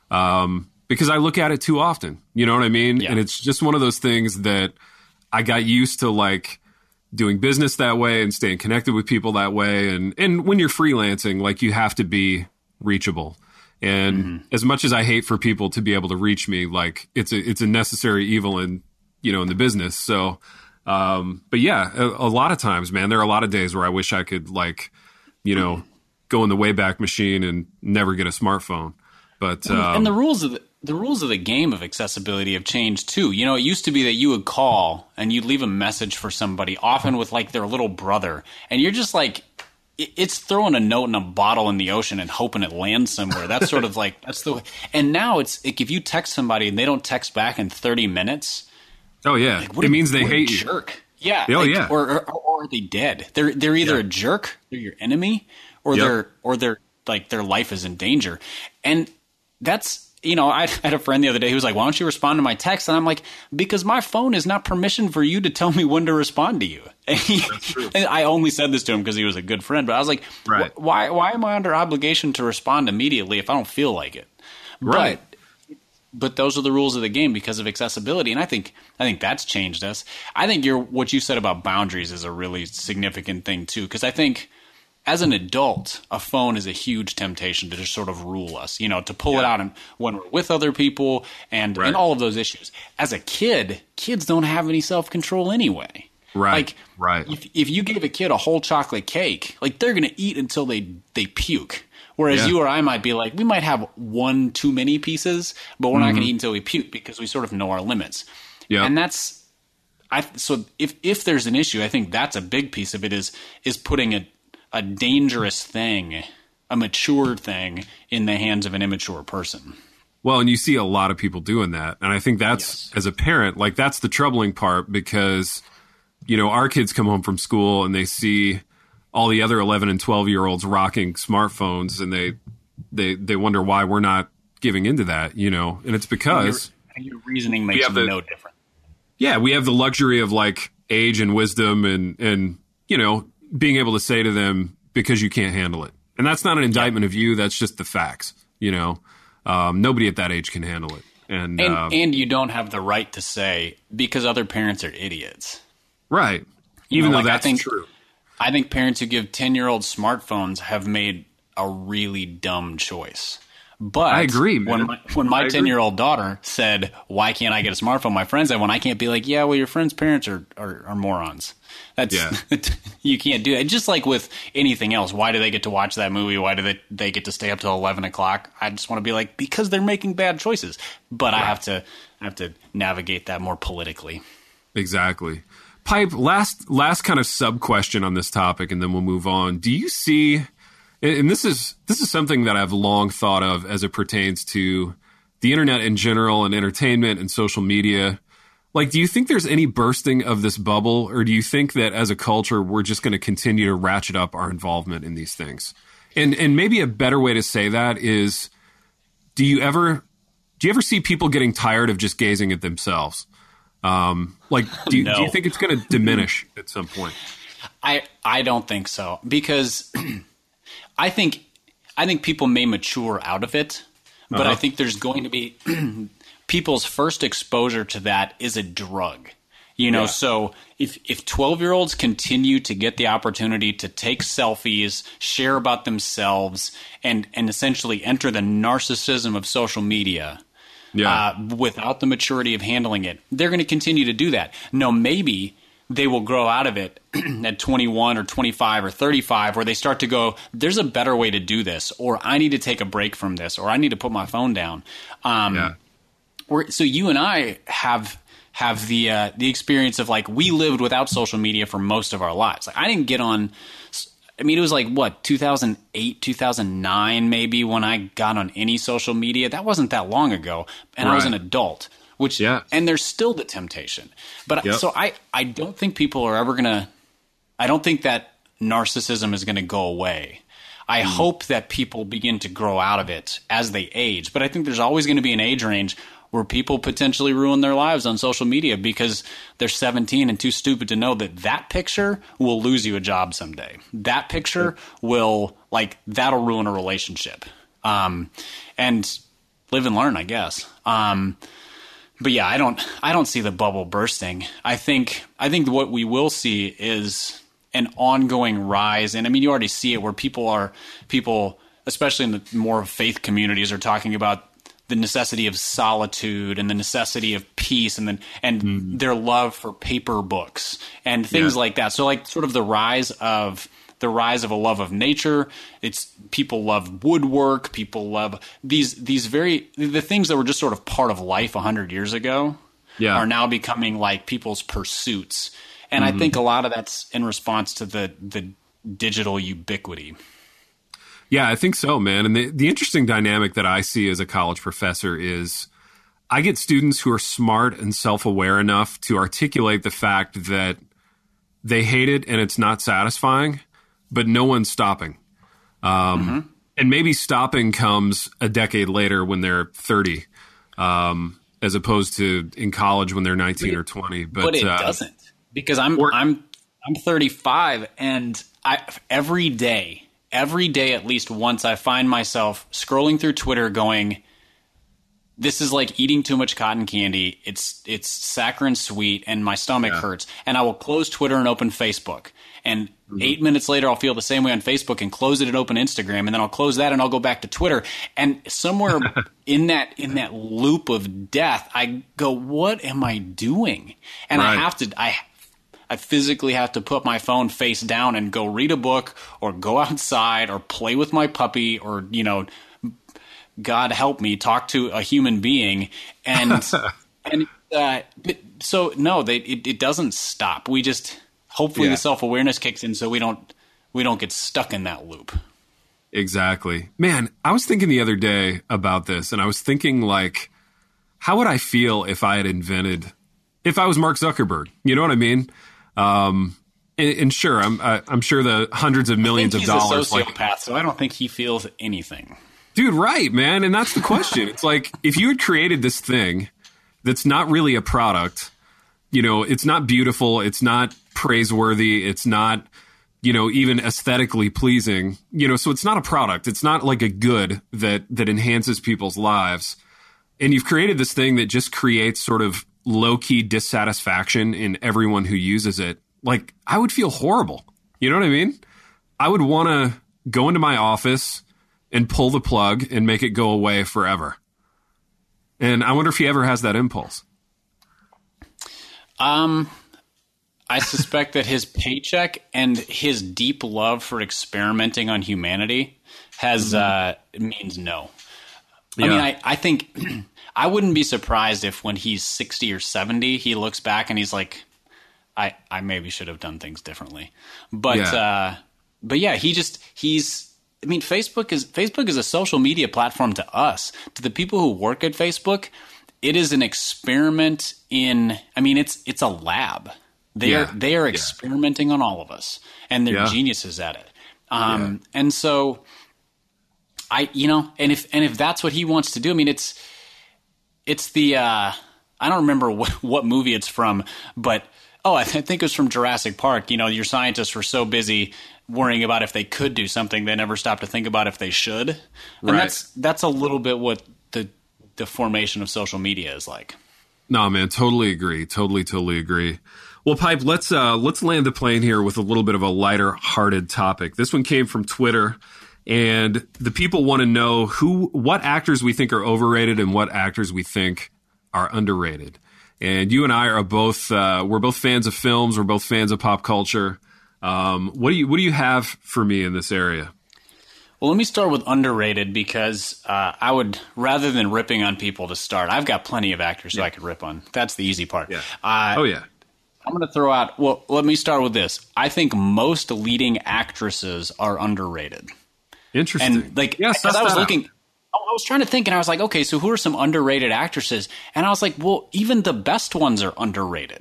Um, because I look at it too often, you know what I mean? Yeah. And it's just one of those things that I got used to, like, doing business that way and staying connected with people that way. And, and when you're freelancing, like, you have to be reachable. And mm-hmm. as much as I hate for people to be able to reach me, like, it's a, it's a necessary evil in, you know, in the business. So, um, but yeah, a, a lot of times, man, there are a lot of days where I wish I could, like, you know, go in the Wayback Machine and never get a smartphone. But, um, and the rules of the, the rules of the game of accessibility have changed too. You know, it used to be that you would call and you'd leave a message for somebody, often with like their little brother, and you're just like, it's throwing a note in a bottle in the ocean and hoping it lands somewhere. That's sort of like, that's the way. And now it's like, if you text somebody and they don't text back in thirty minutes. Oh yeah. Like, it means they hate you. Jerk. Yeah. Oh like, yeah. Or, or, or are they dead? They're, they're either yeah. a jerk, they're your enemy, or yep. they're, or they're like, their life is in danger. And that's, you know, I had a friend the other day who was like, why don't you respond to my text? And I'm like, because my phone is not permission for you to tell me when to respond to you. And, he, and I only said this to him because he was a good friend. But I was like, right. why why am I under obligation to respond immediately if I don't feel like it? Right. But, but those are the rules of the game because of accessibility. And I think I think that's changed us. I think you're, what you said about boundaries is a really significant thing, too, because I think – as an adult, a phone is a huge temptation to just sort of rule us, you know, to pull yeah. it out and when we're with other people and, right. and all of those issues. As a kid, kids don't have any self-control anyway. Right, like, right. If, if you give a kid a whole chocolate cake, like they're going to eat until they, they puke. Whereas yeah. you or I might be like, we might have one too many pieces, but we're mm-hmm. not going to eat until we puke because we sort of know our limits. Yeah. And that's I. So if if there's an issue, I think that's a big piece of it is is putting a a dangerous thing, a mature thing in the hands of an immature person. Well, and you see a lot of people doing that. And I think that's, yes. as a parent, like that's the troubling part because, you know, our kids come home from school and they see all the other eleven and twelve year olds rocking smartphones and they, they, they wonder why we're not giving into that, you know, and it's because and your, and your reasoning makes the, no different. Yeah. We have the luxury of like age and wisdom and, and, you know, being able to say to them because you can't handle it. And that's not an indictment of you. That's just the facts. You know, um, nobody at that age can handle it. And, and, uh, and you don't have the right to say because other parents are idiots. Right. Even you know, though like that's I think, true. I think parents who give ten year olds smartphones have made a really dumb choice. But I agree, man. When my, when my ten-year-old daughter said, why can't I get a smartphone? My friend said, when I can't be like, yeah, well, your friend's parents are, are, are morons. That's yeah. You can't do that. Just like with anything else. Why do they get to watch that movie? Why do they, they get to stay up till eleven o'clock? I just want to be like, because they're making bad choices. But right. I have to I have to navigate that more politically. Exactly. Pipe, last last kind of sub-question on this topic, and then we'll move on. Do you see... And this is this is something that I've long thought of as it pertains to the internet in general and entertainment and social media. Like, do you think there's any bursting of this bubble, or do you think that as a culture we're just going to continue to ratchet up our involvement in these things? And and maybe a better way to say that is, do you ever do you ever see people getting tired of just gazing at themselves? Um, like, do you, no. do you think it's going to diminish at some point? I I don't think so because. I think I think people may mature out of it, but uh-huh. I think there's going to be people's first exposure to that is a drug. You know, yeah. so if if twelve-year-olds continue to get the opportunity to take selfies, share about themselves, and, and essentially enter the narcissism of social media yeah. uh, without the maturity of handling it, they're going to continue to do that. No, maybe they will grow out of it at twenty-one or twenty-five or thirty-five where they start to go, there's a better way to do this, or I need to take a break from this, or I need to put my phone down. Um, yeah. or, so you and I have have the uh, the experience of like we lived without social media for most of our lives. Like I didn't get on – I mean it was like what, two thousand eight, two thousand nine maybe when I got on any social media. That wasn't that long ago, and right. I was an adult. Which yeah. and there's still the temptation. But yep. so I, I don't think people are ever going to – I don't think that narcissism is going to go away. I mm. hope that people begin to grow out of it as they age. But I think there's always going to be an age range where people potentially ruin their lives on social media because they're seventeen and too stupid to know that that picture will lose you a job someday. That picture will, like, that'll ruin a relationship. Um, and live and learn, I guess. Um, but yeah, I don't, I don't see the bubble bursting. I think, I think what we will see is an ongoing rise. And I mean, you already see it where people are, people, especially in the more faith communities, are talking about the necessity of solitude and the necessity of peace and then and mm. their love for paper books and things yeah. like that. So like sort of the rise of the rise of a love of nature. It's people love woodwork. People love these these very the things that were just sort of part of life a hundred years ago yeah. are now becoming like people's pursuits. And mm-hmm. I think a lot of that's in response to the the digital ubiquity. Yeah, I think so, man. And the, the interesting dynamic that I see as a college professor is I get students who are smart and self-aware enough to articulate the fact that they hate it and it's not satisfying, but no one's stopping. Um, mm-hmm. And maybe stopping comes a decade later when they're thirty, um, as opposed to in college when they're nineteen but, or twenty. But, but it uh, doesn't, because I'm or, I'm I'm thirty-five, and I every day. Every day, at least once, I find myself scrolling through Twitter going, this is like eating too much cotton candy. It's it's saccharine sweet, and my stomach yeah. hurts. And I will close Twitter and open Facebook. And mm-hmm. eight minutes later, I'll feel the same way on Facebook and close it and open Instagram. And then I'll close that and I'll go back to Twitter. And somewhere in that in that loop of death, I go, what am I doing? And right. I have to – I. I physically have to put my phone face down and go read a book or go outside or play with my puppy or, you know, God help me, talk to a human being. And, and uh, so, no, they, it, it doesn't stop. We just, hopefully yeah. the self-awareness kicks in so we don't, we don't get stuck in that loop. Exactly. Man, I was thinking the other day about this, and I was thinking, like, how would I feel if I had invented, if I was Mark Zuckerberg? You know what I mean? Um, and, and sure, I'm I, I'm sure the hundreds of millions I think of he's dollars. A sociopath, like, so I don't think he feels anything, dude. Right, man, and that's the question. It's like if you had created this thing that's not really a product, you know, it's not beautiful, it's not praiseworthy, it's not, you know, even aesthetically pleasing, you know, so it's not a product. It's not like a good that that enhances people's lives, and you've created this thing that just creates sort of low-key dissatisfaction in everyone who uses it. Like, I would feel horrible. You know what I mean? I would want to go into my office and pull the plug and make it go away forever. And I wonder if he ever has that impulse. Um, I suspect that his paycheck and his deep love for experimenting on humanity has uh, means no. Yeah. I mean, I, I think... I wouldn't be surprised if when he's sixty or seventy, he looks back and he's like, I, I maybe should have done things differently. But, yeah. Uh, but yeah, he just, he's, I mean, Facebook is, Facebook is a social media platform to us. To the people who work at Facebook, it is an experiment in, I mean, it's, it's a lab. They yeah. are, they are experimenting yeah. on all of us, and they're yeah. geniuses at it. Um, yeah. and so I, you know, and if, and if that's what he wants to do, I mean, it's, It's the, uh, I don't remember what, what movie it's from, but, oh, I, th- I think it was from Jurassic Park. You know, your scientists were so busy worrying about if they could do something, they never stopped to think about if they should. And right. that's that's a little bit what the the formation of social media is like. No, man, totally agree. Totally, totally agree. Well, Pipe, let's uh, let's land the plane here with a little bit of a lighter-hearted topic. This one came from Twitter. And the people want to know who, what actors we think are overrated and what actors we think are underrated. And you and I are both, uh, we're both fans of films. We're both fans of pop culture. Um, what do you, what do you have for me in this area? Well, let me start with underrated because uh, I would, rather than ripping on people to start, I've got plenty of actors yeah. who I could rip on. That's the easy part. Yeah. Uh, oh, yeah. I'm going to throw out, well, let me start with this. I think most leading actresses are underrated. Interesting. And like, yes, as I was looking, I was trying to think, and I was like, okay, so who are some underrated actresses? And I was like, well, even the best ones are underrated.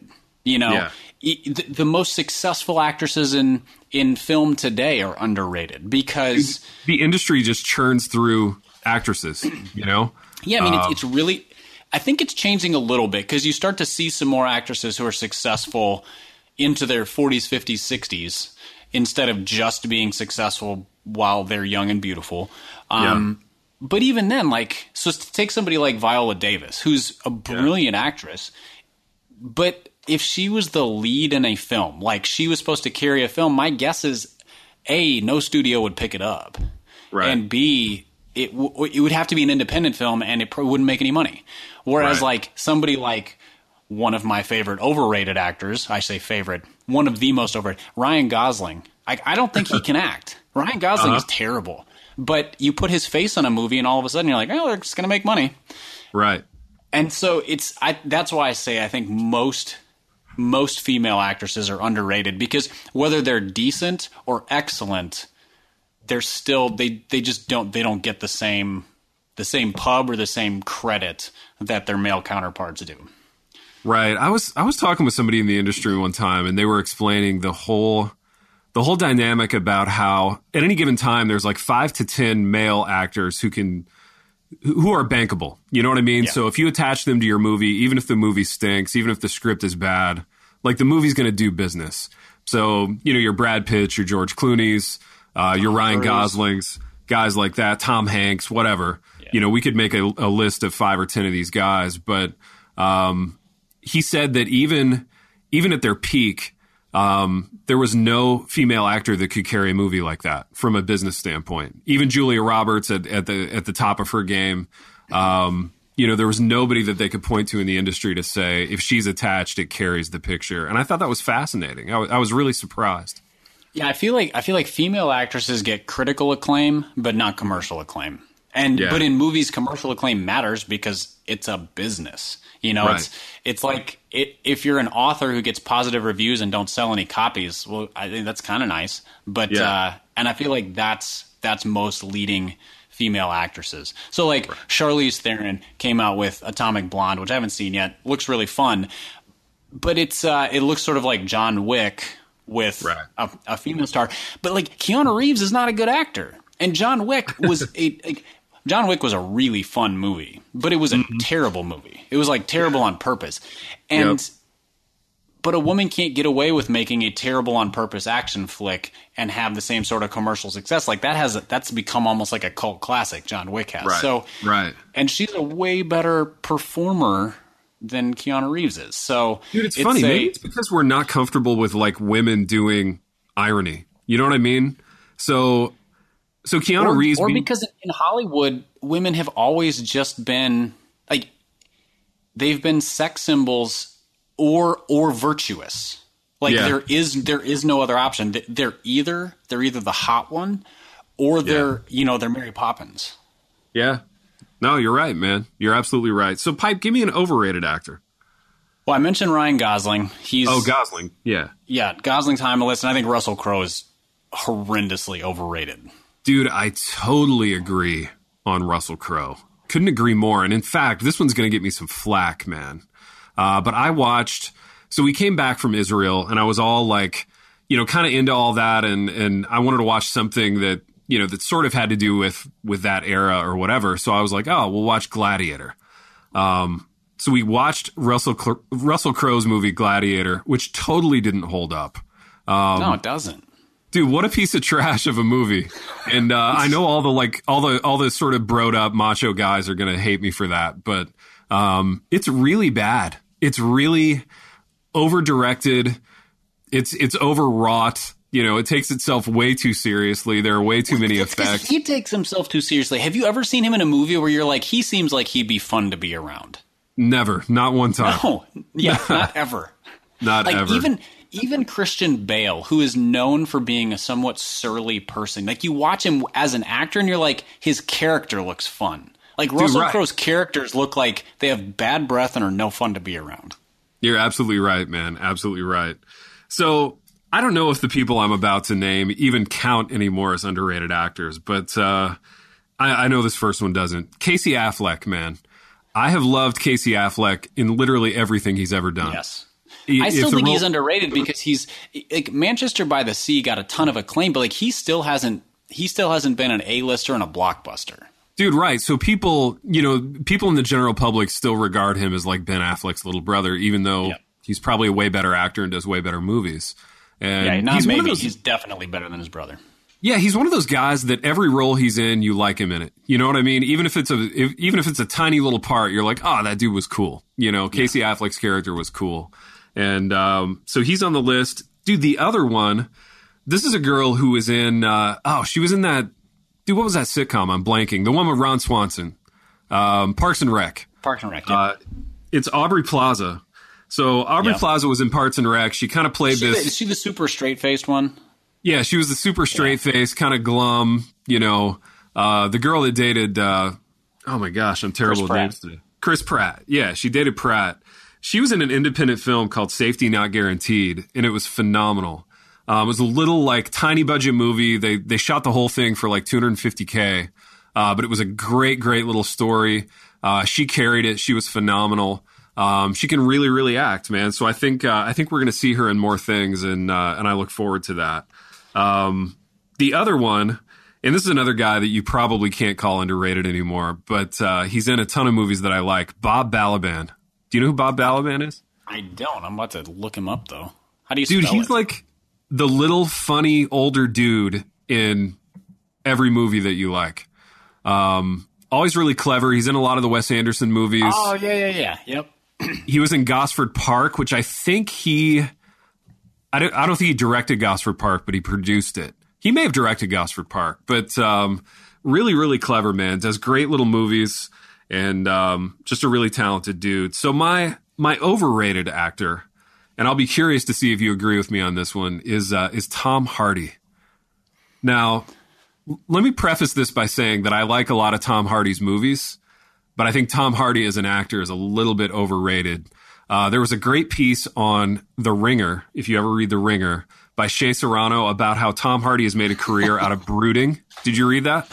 You know, Yeah. E- the, the most successful actresses in in film today are underrated because The industry just churns through actresses, you know? yeah, I mean, Um, it's, it's really. I think it's changing a little bit because you start to see some more actresses who are successful into their forties, fifties, sixties instead of just being successful while they're young and beautiful. Um, Yeah. But even then, like, so to take somebody like Viola Davis, who's a brilliant actress, but if she was the lead in a film, like she was supposed to carry a film, my guess is A, no studio would pick it up. Right. And B, it, w- it would have to be an independent film and it probably wouldn't make any money. Whereas Right. like somebody like one of my favorite overrated actors, I say favorite, one of the most overrated, Ryan Gosling. I, I don't think he can act. Ryan Gosling Uh-huh. is terrible. But you put his face on a movie and all of a sudden you're like, oh, it's going to make money. Right. And so it's I, that's why I say I think most most female actresses are underrated because whether they're decent or excellent, they're still they, they just don't they don't get the same the same pub or the same credit that their male counterparts do. Right. I was I was talking with somebody in the industry one time, and they were explaining the whole the whole dynamic about how at any given time there's like five to ten male actors who can who are bankable. You know what I mean? Yeah. So if you attach them to your movie, even if the movie stinks, even if the script is bad, like the movie's going to do business. So, you know, your Brad Pitts, your George Clooney's, uh, your Ryan Cruise. Gosling's, guys like that, Tom Hanks, whatever. Yeah. You know, we could make a, a list of five or ten of these guys, but um, he said that even even at their peak, um, there was no female actor that could carry a movie like that from a business standpoint. Even Julia Roberts at, at the at the top of her game, um, you know, there was nobody that they could point to in the industry to say if she's attached, it carries the picture. And I thought that was fascinating. I, w- I was really surprised. Yeah, I feel like I feel like female actresses get critical acclaim, but not commercial acclaim. And Yeah. but in movies, commercial acclaim matters because it's a business. You know, Right. it's it's like it, if you're an author who gets positive reviews and don't sell any copies, well, I think that's kind of nice. But Yeah. uh, and I feel like that's that's most leading female actresses. So like Charlize Theron came out with Atomic Blonde, which I haven't seen yet. Looks really fun, but it's uh, it looks sort of like John Wick with Right. a, a female star. But like Keanu Reeves is not a good actor, and John Wick was a. Like, John Wick was a really fun movie, but it was a Mm-hmm. terrible movie. It was like terrible on purpose. And Yep. but a woman can't get away with making a terrible on purpose action flick and have the same sort of commercial success. Like that has a, that's become almost like a cult classic. John Wick has. Right. So Right. and she's a way better performer than Keanu Reeves is. So Dude, it's, funny. a- Maybe it's because we're not comfortable with like women doing irony. You know what I mean? So, so Keanu or, Reeves, or being- because in Hollywood, women have always just been like they've been sex symbols or or virtuous. Like Yeah. there is there is no other option. Th- They're either they're either the hot one or they're you know they're Mary Poppins. yeah, no, you're right, man. You're absolutely right. So, Pipe, give me an overrated actor. Well, I mentioned Ryan Gosling. He's Oh, Gosling. Yeah, yeah, Gosling's high on the list, and I think Russell Crowe is horrendously overrated. dude, I totally agree on Russell Crowe. Couldn't agree more. And in fact, this one's going to get me some flack, man. Uh, but I watched. So we came back from Israel, and I was all like, you know, kind of into all that, and and I wanted to watch something that you know that sort of had to do with with that era or whatever. So I was like, oh, we'll watch Gladiator. Um, so we watched Russell Cl- Russell Crowe's movie Gladiator, which totally didn't hold up. Um, No, it doesn't. Dude, what a piece of trash of a movie. And uh, I know all the like all the all the sort of broed up macho guys are going to hate me for that, but um, it's really bad. It's really over directed. It's it's overwrought. You know, it takes itself way too seriously. There are way too many It's 'cause effects. he takes himself too seriously. Have you ever seen him in a movie where you're like, he seems like he'd be fun to be around? Never, not one time, No, yeah, not ever. not Like ever. even even Christian Bale, who is known for being a somewhat surly person, like you watch him as an actor and you're like, his character looks fun. Like Russell right. Crowe's characters look like they have bad breath and are no fun to be around. You're absolutely right, man. Absolutely right. So I don't know if the people I'm about to name even count anymore as underrated actors, but uh, I, I know this first one doesn't. Casey Affleck, man. I have loved Casey Affleck in literally everything he's ever done. Yes. I still think role- he's underrated because he's like Manchester by the Sea got a ton of acclaim, but like he still hasn't he still hasn't been an A-lister and a blockbuster. Dude, right. So people, you know, people in the general public still regard him as like Ben Affleck's little brother, even though yep. he's probably a way better actor and does way better movies. And yeah, not he's maybe. One of those, he's definitely better than his brother. Yeah, he's one of those guys that every role he's in, you like him in it. You know what I mean? Even if it's a, if, even if it's a tiny little part, you're like, oh, that dude was cool. You know, Casey yeah. Affleck's character was cool. And um, so he's on the list. Dude, the other one, this is a girl who was in, uh, oh, she was in that, dude, what was that sitcom? I'm blanking. The one with Ron Swanson. Um, Parks and Rec. Parks and Rec, yeah. Uh, it's Aubrey Plaza. So Aubrey yeah. Plaza was in Parks and Rec. She kind of played is she this. The, is she the super straight-faced one? Yeah, she was the super straight-faced, kind of glum, you know, uh, the girl that dated, uh, oh my gosh, I'm terrible with names today. Chris Pratt. Yeah, she dated Pratt. She was in an independent film called Safety Not Guaranteed, and it was phenomenal. Uh, it was a little, like, tiny budget movie. They they shot the whole thing for, like, two hundred fifty K, uh, but it was a great, great little story. Uh, she carried it. She was phenomenal. Um, she can really, really act, man. So I think uh, I think we're going to see her in more things, and uh, and I look forward to that. Um, the other one, and this is another guy that you probably can't call underrated anymore, but uh, he's in a ton of movies that I like. Bob Balaban. Do you know who Bob Balaban is? I don't. I'm about to look him up, though. How do you Dude, spell he's it? like the little funny older dude in every movie that you like. Um, always really clever. He's in a lot of the Wes Anderson movies. Oh, yeah, yeah, yeah. Yep. He was in Gosford Park, which I think he... I don't, I don't think he directed Gosford Park, but he produced it. He may have directed Gosford Park, but um, really, really clever, man. Does great little movies and um, just a really talented dude. So my my overrated actor, and I'll be curious to see if you agree with me on this one, is uh, is Tom Hardy. Now, let me preface this by saying that I like a lot of Tom Hardy's movies, but I think Tom Hardy as an actor is a little bit overrated. Uh, there was a great piece on The Ringer, if you ever read The Ringer, by Shea Serrano about how Tom Hardy has made a career out of brooding. Did you read that?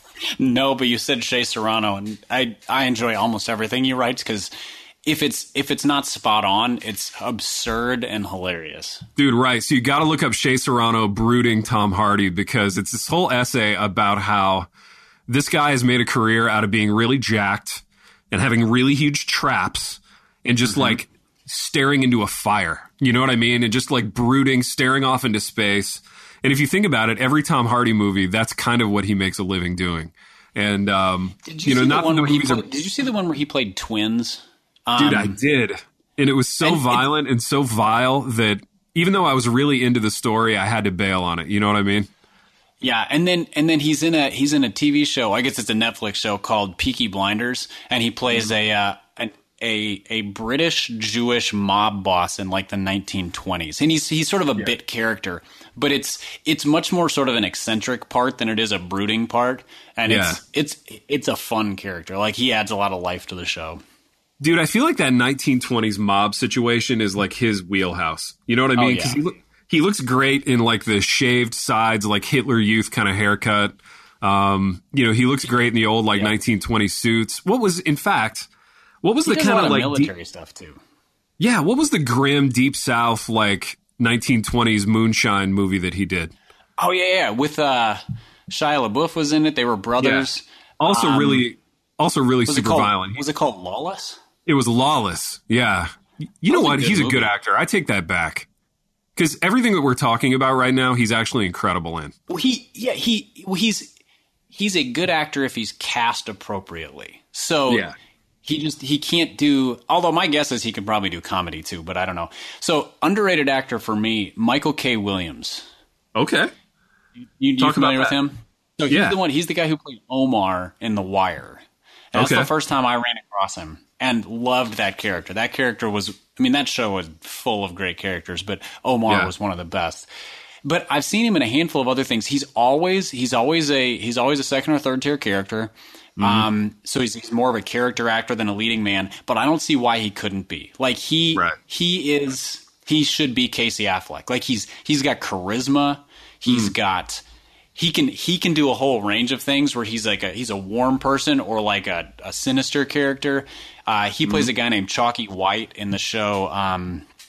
No, but you said Shea Serrano, and I I enjoy almost everything he writes because if it's if it's not spot on, it's absurd and hilarious. Dude, right. So you got to look up Shea Serrano brooding Tom Hardy because it's this whole essay about how this guy has made a career out of being really jacked and having really huge traps and just mm-hmm. like staring into a fire. You know what I mean? And just like brooding, staring off into space. And if you think about it, every Tom Hardy movie, that's kind of what he makes a living doing. And, um, did you, you know, not the, the movies played, are, Did you see the one where he played twins? Um, Dude, I did. And it was so and, violent and, and so vile that even though I was really into the story, I had to bail on it. You know what I mean? Yeah, and then and then he's in a he's in a T V show. I guess it's a Netflix show called Peaky Blinders, and he plays mm-hmm. a uh, an, a a British Jewish mob boss in like the nineteen twenties, and he's he's sort of a yeah. bit character, but it's it's much more sort of an eccentric part than it is a brooding part, and yeah. it's it's it's a fun character. Like he adds a lot of life to the show. Dude, I feel like that nineteen twenties mob situation is like his wheelhouse. You know what I mean? Because oh, yeah. he, he looks great in like the shaved sides, like Hitler Youth kind of haircut. Um, you know, he looks great in the old like yeah. nineteen twenties suits. What was, in fact, what was he the kind of like military deep, stuff too? Yeah, what was the grim Deep South like nineteen twenties moonshine movie that he did? Oh yeah, yeah, with uh, Shia LaBeouf was in it. They were brothers. Yeah. Also, um, really, also really super called, violent. Was it called Lawless? It was Lawless. Yeah. You know what? A He's movie. a good actor. I take that back. Because everything that we're talking about right now, he's actually incredible in. Well, he, yeah, he, well, he's, he's a good actor if he's cast appropriately. So yeah. he just, he can't do, although my guess is he could probably do comedy too, but I don't know. So underrated actor for me, Michael K. Williams. Okay. You, you, you familiar with him? So he's yeah. the one, he's the guy who played Omar in The Wire. And that's okay. the first time I ran across him and loved that character. That character was, I mean, that show was full of great characters, but Omar yeah. was one of the best. But I've seen him in a handful of other things. He's always, he's always a, he's always a second or third tier character. Mm-hmm. Um, so he's, he's more of a character actor than a leading man, but I don't see why he couldn't be. Like he, right. he is, he should be Casey Affleck. Like he's, he's got charisma. He's mm. got, He can he can do a whole range of things where he's like a he's a warm person or like a, a sinister character. Uh, he plays mm-hmm. a guy named Chalky White in the show. Um,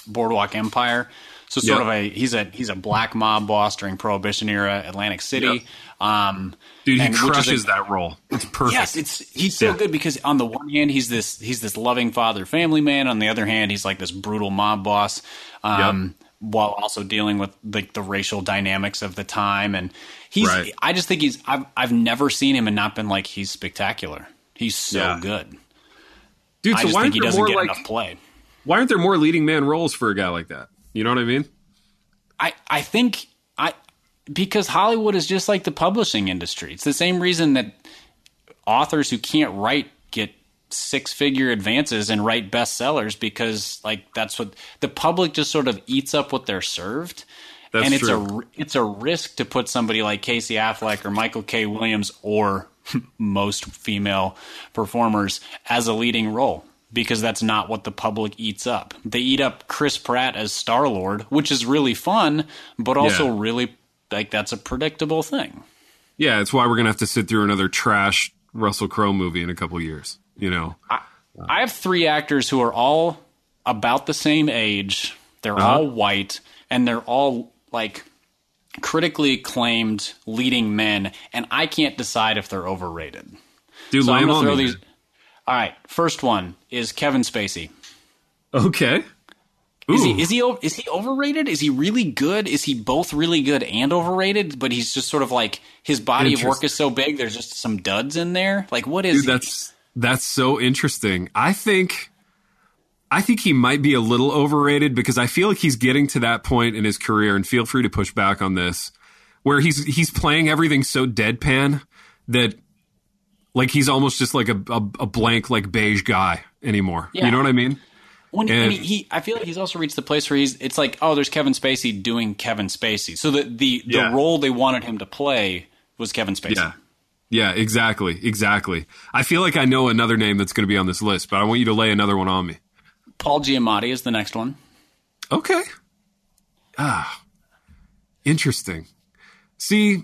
Boardwalk Empire. So sort Yep. of a he's a he's a black mob boss during Prohibition era Atlantic City. Yep. Um, Dude, he and- which is crushes a- that role. It's perfect. Yes, it's he's so Yeah. good because on the one hand he's this he's this loving father family man. On the other hand, he's like this brutal mob boss, um, while also dealing with like the racial dynamics of the time. And he's Right. I just think he's I've I've never seen him and not been like he's spectacular. He's so Yeah. good. Dude, I so just why think aren't he there doesn't more get like enough play. why aren't there more leading man roles for a guy like that? You know what I mean? I, I think I because Hollywood is just like the publishing industry. It's the same reason that authors who can't write get six figure advances and write bestsellers, because like that's what the public just sort of eats up what they're served. That's and it's true. a it's a risk to put somebody like Casey Affleck or Michael K. Williams or most female performers as a leading role, because that's not what the public eats up. They eat up Chris Pratt as Star-Lord, which is really fun, but also Yeah. really like that's a predictable thing. Yeah, it's why we're gonna have to sit through another trash Russell Crowe movie in a couple years. You know, I, I have three actors who are all about the same age. They're Uh-huh. all white, and they're all like critically acclaimed leading men, and I can't decide if they're overrated. dude, So lay I'm 'em gonna on throw me, these. All right, first one is Kevin Spacey. man. Okay. Is Ooh. he is he o- is he overrated? Is he really good? Is he both really good and overrated? But he's just sort of like his body of work Interesting. is so big. There's just some duds in there. Like what is Dude, he? that's that's so interesting. I think I think he might be a little overrated, because I feel like he's getting to that point in his career, and feel free to push back on this, where he's he's playing everything so deadpan that like he's almost just like a a, a blank like beige guy anymore. Yeah. You know what I mean? When, And- and he, he, I feel like he's also reached the place where he's. It's like, oh, there's Kevin Spacey doing Kevin Spacey. So the the, the Yeah. role they wanted him to play was Kevin Spacey. Yeah. Yeah, exactly. Exactly. I feel like I know another name that's going to be on this list, but I want you to lay another one on me. Paul Giamatti is the next one. Okay. Ah, interesting. See,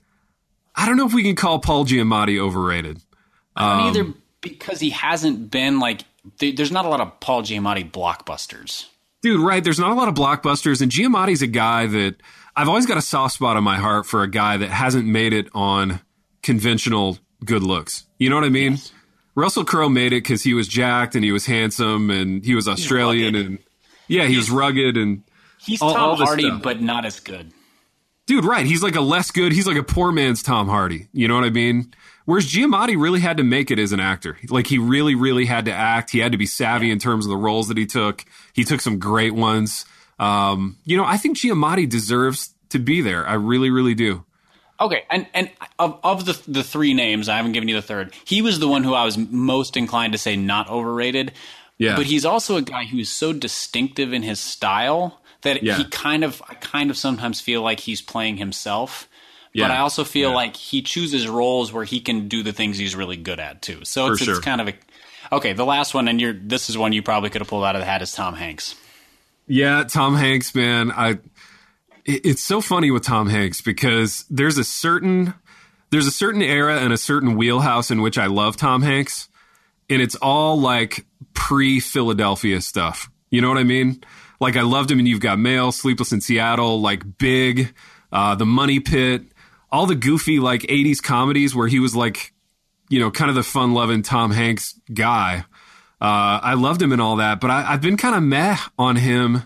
I don't know if we can call Paul Giamatti overrated. I don't Um, either, because he hasn't been like. th- There's not a lot of Paul Giamatti blockbusters. Dude, right. There's not a lot of blockbusters, and Giamatti's a guy that I've always got a soft spot in my heart for, a guy that hasn't made it on conventional good looks. You know what I mean? Yes. Russell Crowe made it because he was jacked and he was handsome and he was Australian, rugged. and yeah, he was rugged, and He's all- all Tom this Hardy, stuff. but not as good. dude, right. He's like a less good, he's like a poor man's Tom Hardy. You know what I mean? Whereas Giamatti really had to make it as an actor. Like, he really, really had to act. He had to be savvy in terms of the roles that he took. He took some great ones. Um, you know, I think Giamatti deserves to be there. I really, really do. Okay, and and of of the the three names, I haven't given you the third. He was the one who I was most inclined to say not overrated. Yeah. But he's also a guy who's so distinctive in his style that Yeah. he kind of I kind of sometimes feel like he's playing himself. Yeah. But I also feel Yeah. like he chooses roles where he can do the things he's really good at too. So For it's, sure. it's kind of a okay. The last one, and you're this is one you probably could have pulled out of the hat, is Tom Hanks. Yeah, Tom Hanks, man. I it, it's so funny with Tom Hanks, because there's a certain there's a certain era and a certain wheelhouse in which I love Tom Hanks, and it's all like pre-Philadelphia stuff. You know what I mean? Like, I loved him in You've Got Mail, Sleepless in Seattle, like Big, uh, The Money Pit, all the goofy like eighties comedies where he was like, you know, kind of the fun-loving Tom Hanks guy. Uh, I loved him in all that, but I, I've been kind of meh on him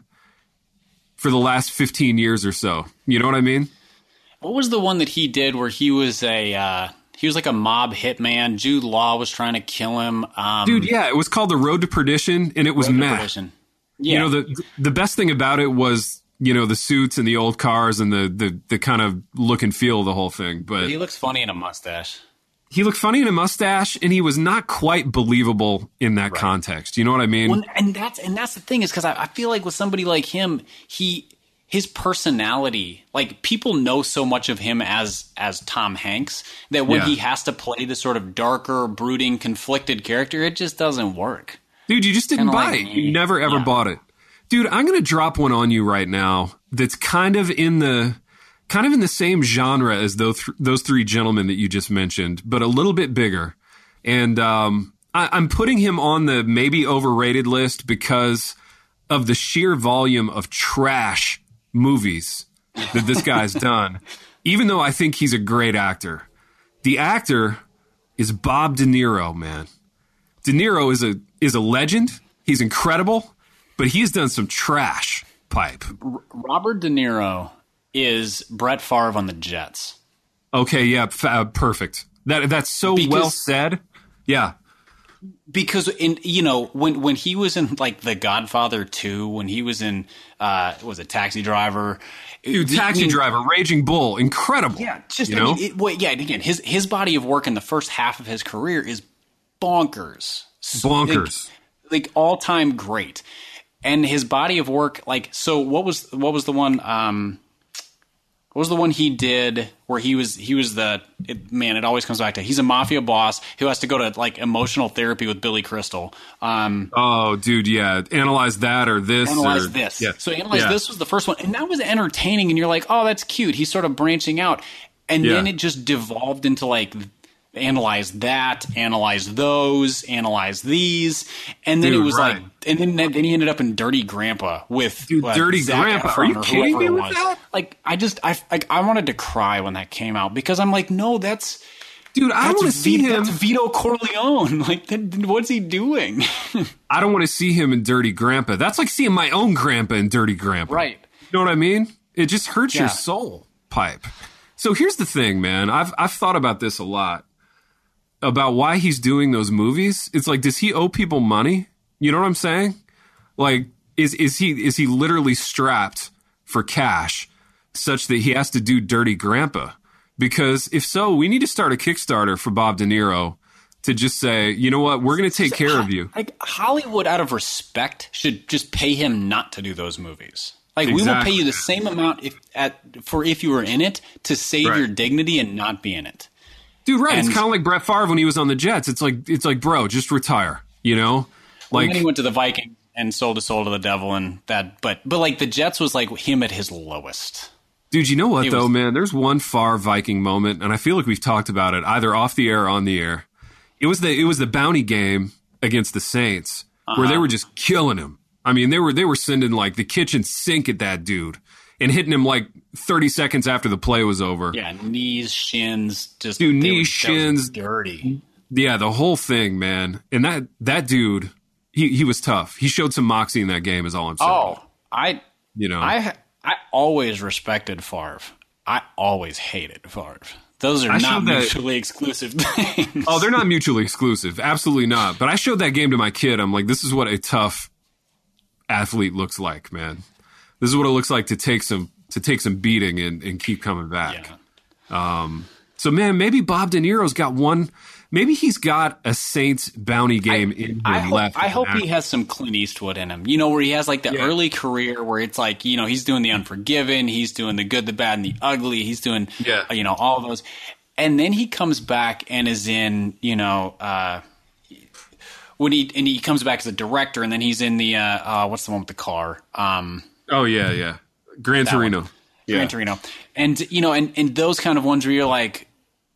for the last fifteen years or so. You know what I mean? What was the one that he did where he was a uh, he was like a mob hitman? Jude Law was trying to kill him. Um, Dude, yeah, it was called The Road to Perdition, and it was Road to meh. Perdition. Yeah. You know, the the best thing about it was, you know, the suits and the old cars and the the, the kind of look and feel of the whole thing. But He looks funny in a mustache. he looked funny in a mustache, and he was not quite believable in that context. You know what I mean? Well, and that's and that's the thing is because I, I feel like with somebody like him, he his personality, like people know so much of him as as Tom Hanks that when Yeah. he has to play this sort of darker, brooding, conflicted character, it just doesn't work. Dude, you just didn't Kinda buy like it. me. You never ever Yeah. bought it. Dude, I'm going to drop one on you right now that's kind of in the kind of in the same genre as those th- those three gentlemen that you just mentioned, but a little bit bigger. And um, I, I'm putting him on the maybe overrated list because of the sheer volume of trash movies that this guy's done, even though I think he's a great actor. The actor is Bob De Niro, man. De Niro is a is a legend. He's incredible, but he's done some trash, Pipe. R- Robert De Niro is Brett Favre on the Jets. Okay, yeah, f- uh, perfect. That that's so Because- well said. Yeah. Because in you know when when he was in like The Godfather two, when he was in uh what was it Taxi Driver, Dude, the- Taxi I mean, Driver, Raging Bull, incredible. yeah, just you I know, mean, it, well, yeah, again, his his body of work in the first half of his career is bonkers, bonkers, like, like all time great, and his body of work, like so, what was what was the one? Um, What was the one he did where he was he was the it, man? It always comes back to he's a mafia boss who has to go to like emotional therapy with Billy Crystal. Um, oh, dude, yeah. Analyze that or this. analyze or, this. Yeah. So analyze yeah. this was the first one, and that was entertaining. And you're like, oh, that's cute. He's sort of branching out, and Yeah. then it just devolved into like analyze that, analyze those, analyze these, and then Dude, it was right. like, and then then he ended up in Dirty Grandpa with Dude, uh, Dirty Zac Grandpa. Efron Are you or kidding whoever me it with was. that? Like, I just I like I wanted to cry when that came out because I'm like, no, that's Dude, I that's want to see Vi- him. That's Vito Corleone. Like, that, what's he doing? I don't want to see him in Dirty Grandpa. That's like seeing my own grandpa in Dirty Grandpa. Right. You know what I mean? It just hurts Yeah. your soul, Pipe. So here's the thing, man. I've I've thought about this a lot. About why he's doing those movies. It's like, does he owe people money? You know what I'm saying? Like, is is he is he literally strapped for cash such that he has to do Dirty Grandpa? Because if so, we need to start a Kickstarter for Bob De Niro to just say, you know what, we're going to take care of you. Like, Hollywood, out of respect, should just pay him not to do those movies. Like, we will Exactly. pay you the same amount if at for if you were in it to save Right. your dignity and not be in it. Dude, right. And- it's kind of like Brett Favre when he was on the Jets. It's like, it's like, bro, just retire, you know? Like, Like, then he went to the Vikings and sold his soul to the devil, and that. But but like the Jets was like him at his lowest. dude, you know what, It though, was- man? There's one Favre Viking moment, and I feel like we've talked about it either off the air or on the air. It was the it was the bounty game against the Saints where they were just killing him. I mean, they were they were sending like the kitchen sink at that dude and hitting him like thirty seconds after the play was over. Yeah, knees, shins, just Dude, they knees, were- that was shins. dirty. Yeah, the whole thing, man. And that that dude, he he was tough. He showed some moxie in that game, is all I'm saying. Oh, I You know, I I always respected Favre. I always hated Favre. Those are I not showed that- mutually exclusive things. oh, they're not mutually exclusive. Absolutely not. But I showed that game to my kid. I'm like, this is what a tough athlete looks like, man. This is what it looks like to take some to take some beating and, and keep coming back. Yeah. So, man, maybe Bob De Niro's got one. Maybe he's got a Saints bounty game in him I hope, left. I hope he has some Clint Eastwood in him. You know, where he has like the Yeah. early career where it's like, you know, he's doing The Unforgiven, he's doing The Good, the Bad, and the Ugly, he's doing, Yeah. you know, all of those. And then he comes back and is in, you know, uh, when he and he comes back as a director, and then he's in the uh, uh, what's the one with the car? Um, Oh yeah, yeah. Gran Torino. one. Yeah. Gran Torino, and you know, and, and those kind of ones where you're like,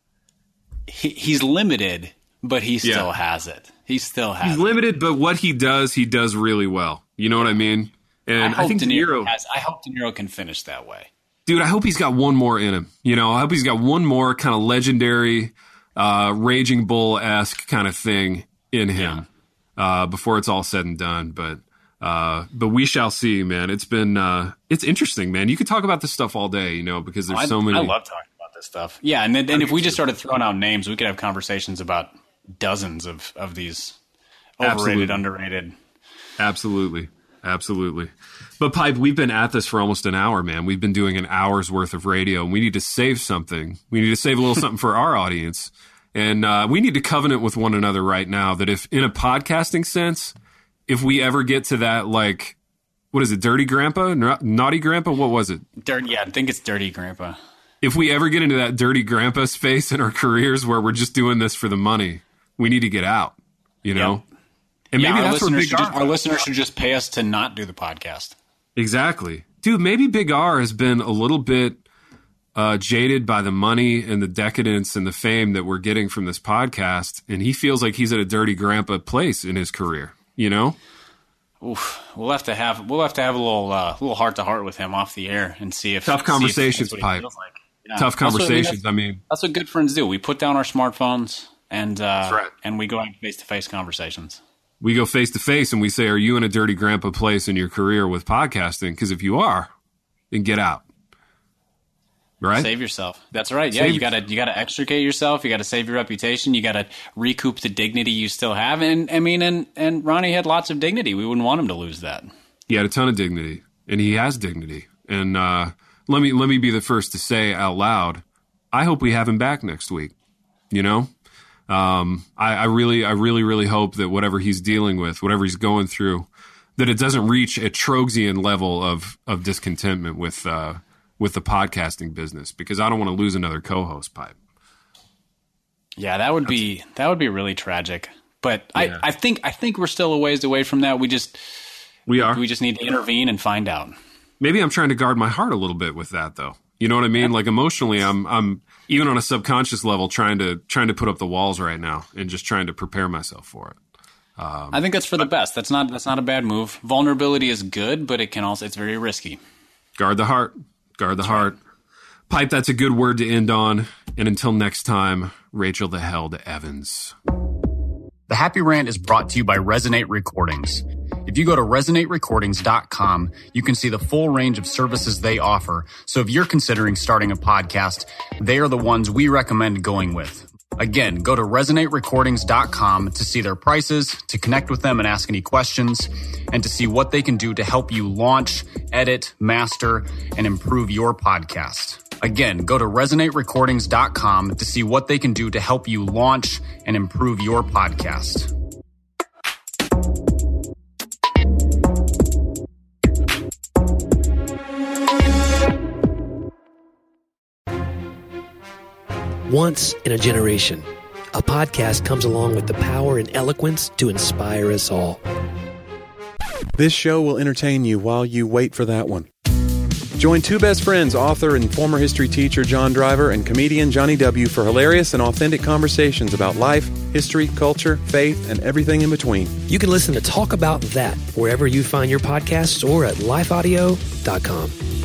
he, he's limited, but he still Yeah. has it. He still has. He's it. limited, but what he does, he does really well. You know what I mean? And I I, hope think De De Niro Niro, has. I hope De Niro can finish that way. dude, I hope he's got one more in him. You know, I hope he's got one more kind of legendary, uh, Raging Bull esque kind of thing in him uh, before it's all said and done. But uh, but we shall see, man. It's been uh, it's interesting, man. You could talk about this stuff all day, you know, because there's I, so many. I love talking about this stuff. Yeah, and then and if we just started throwing out names, we could have conversations about dozens of of these overrated, Absolutely. underrated. Absolutely. Absolutely. But Pipe, we've been at this for almost an hour, man. We've been doing an hour's worth of radio, and we need to save something. We need to save a little something for our audience. And uh, we need to covenant with one another right now that if, in a podcasting sense, if we ever get to that, like, what is it, Dirty Grandpa? Na- Naughty Grandpa? What was it? Dirty. Yeah, I think it's Dirty Grandpa. If we ever get into that Dirty Grandpa space in our careers where we're just doing this for the money, we need to get out, you know? Yep. And Yeah, maybe our that's where listeners, Big should just, R- our listeners should just pay us to not do the podcast. Exactly. Dude, maybe Big R has been a little bit uh, jaded by the money and the decadence and the fame that we're getting from this podcast, and he feels like he's at a Dirty Grandpa place in his career, you know? Oof, we'll have to have we'll have to have a little uh, little heart to heart with him off the air and see if tough conversations, Pipe. Like. Yeah. Tough conversations. That's what, I, mean, I mean, that's what good friends do. We put down our smartphones and uh, right. and we go have face to face conversations. We go face to face and we say, "Are you in a dirty grandpa place in your career with podcasting? Because if you are, then get out." Right? Save yourself. That's right. Yeah, Save you gotta you gotta extricate yourself. You gotta save your reputation. You gotta recoup the dignity you still have. And I mean, and and Ronnie had lots of dignity. We wouldn't want him to lose that. He had a ton of dignity, and he has dignity. And uh, let me let me be the first to say out loud, I hope we have him back next week. You know, um, I, I really, I really, really hope that whatever he's dealing with, whatever he's going through, that it doesn't reach a Trogsian level of of discontentment with. Uh, with the podcasting business, because I don't want to lose another co-host, Pipe. Yeah, that would be that would be really tragic. But Yeah. I, I think I think we're still a ways away from that. We just We are. we just need to intervene and find out. Maybe I'm trying to guard my heart a little bit with that, though. You know what I mean? Like emotionally, I'm I'm even on a subconscious level trying to trying to put up the walls right now and just trying to prepare myself for it. Um, I think that's for the best. That's not that's not a bad move. Vulnerability is good, but it can also it's very risky. Guard the heart. Guard the heart. Pipe, that's a good word to end on. And until next time, Rachel the Held Evans. The Happy Rant is brought to you by Resonate Recordings. If you go to resonate recordings dot com, you can see the full range of services they offer. So if you're considering starting a podcast, they are the ones we recommend going with. Again, go to resonate recordings dot com to see their prices, to connect with them and ask any questions, and to see what they can do to help you launch, edit, master, and improve your podcast. Again, go to resonate recordings dot com to see what they can do to help you launch and improve your podcast. Once in a generation, a podcast comes along with the power and eloquence to inspire us all. This show will entertain you while you wait for that one. Join two best friends, author and former history teacher John Driver and comedian Johnny W. for hilarious and authentic conversations about life, history, culture, faith, and everything in between. You can listen to Talk About That wherever you find your podcasts or at life audio dot com.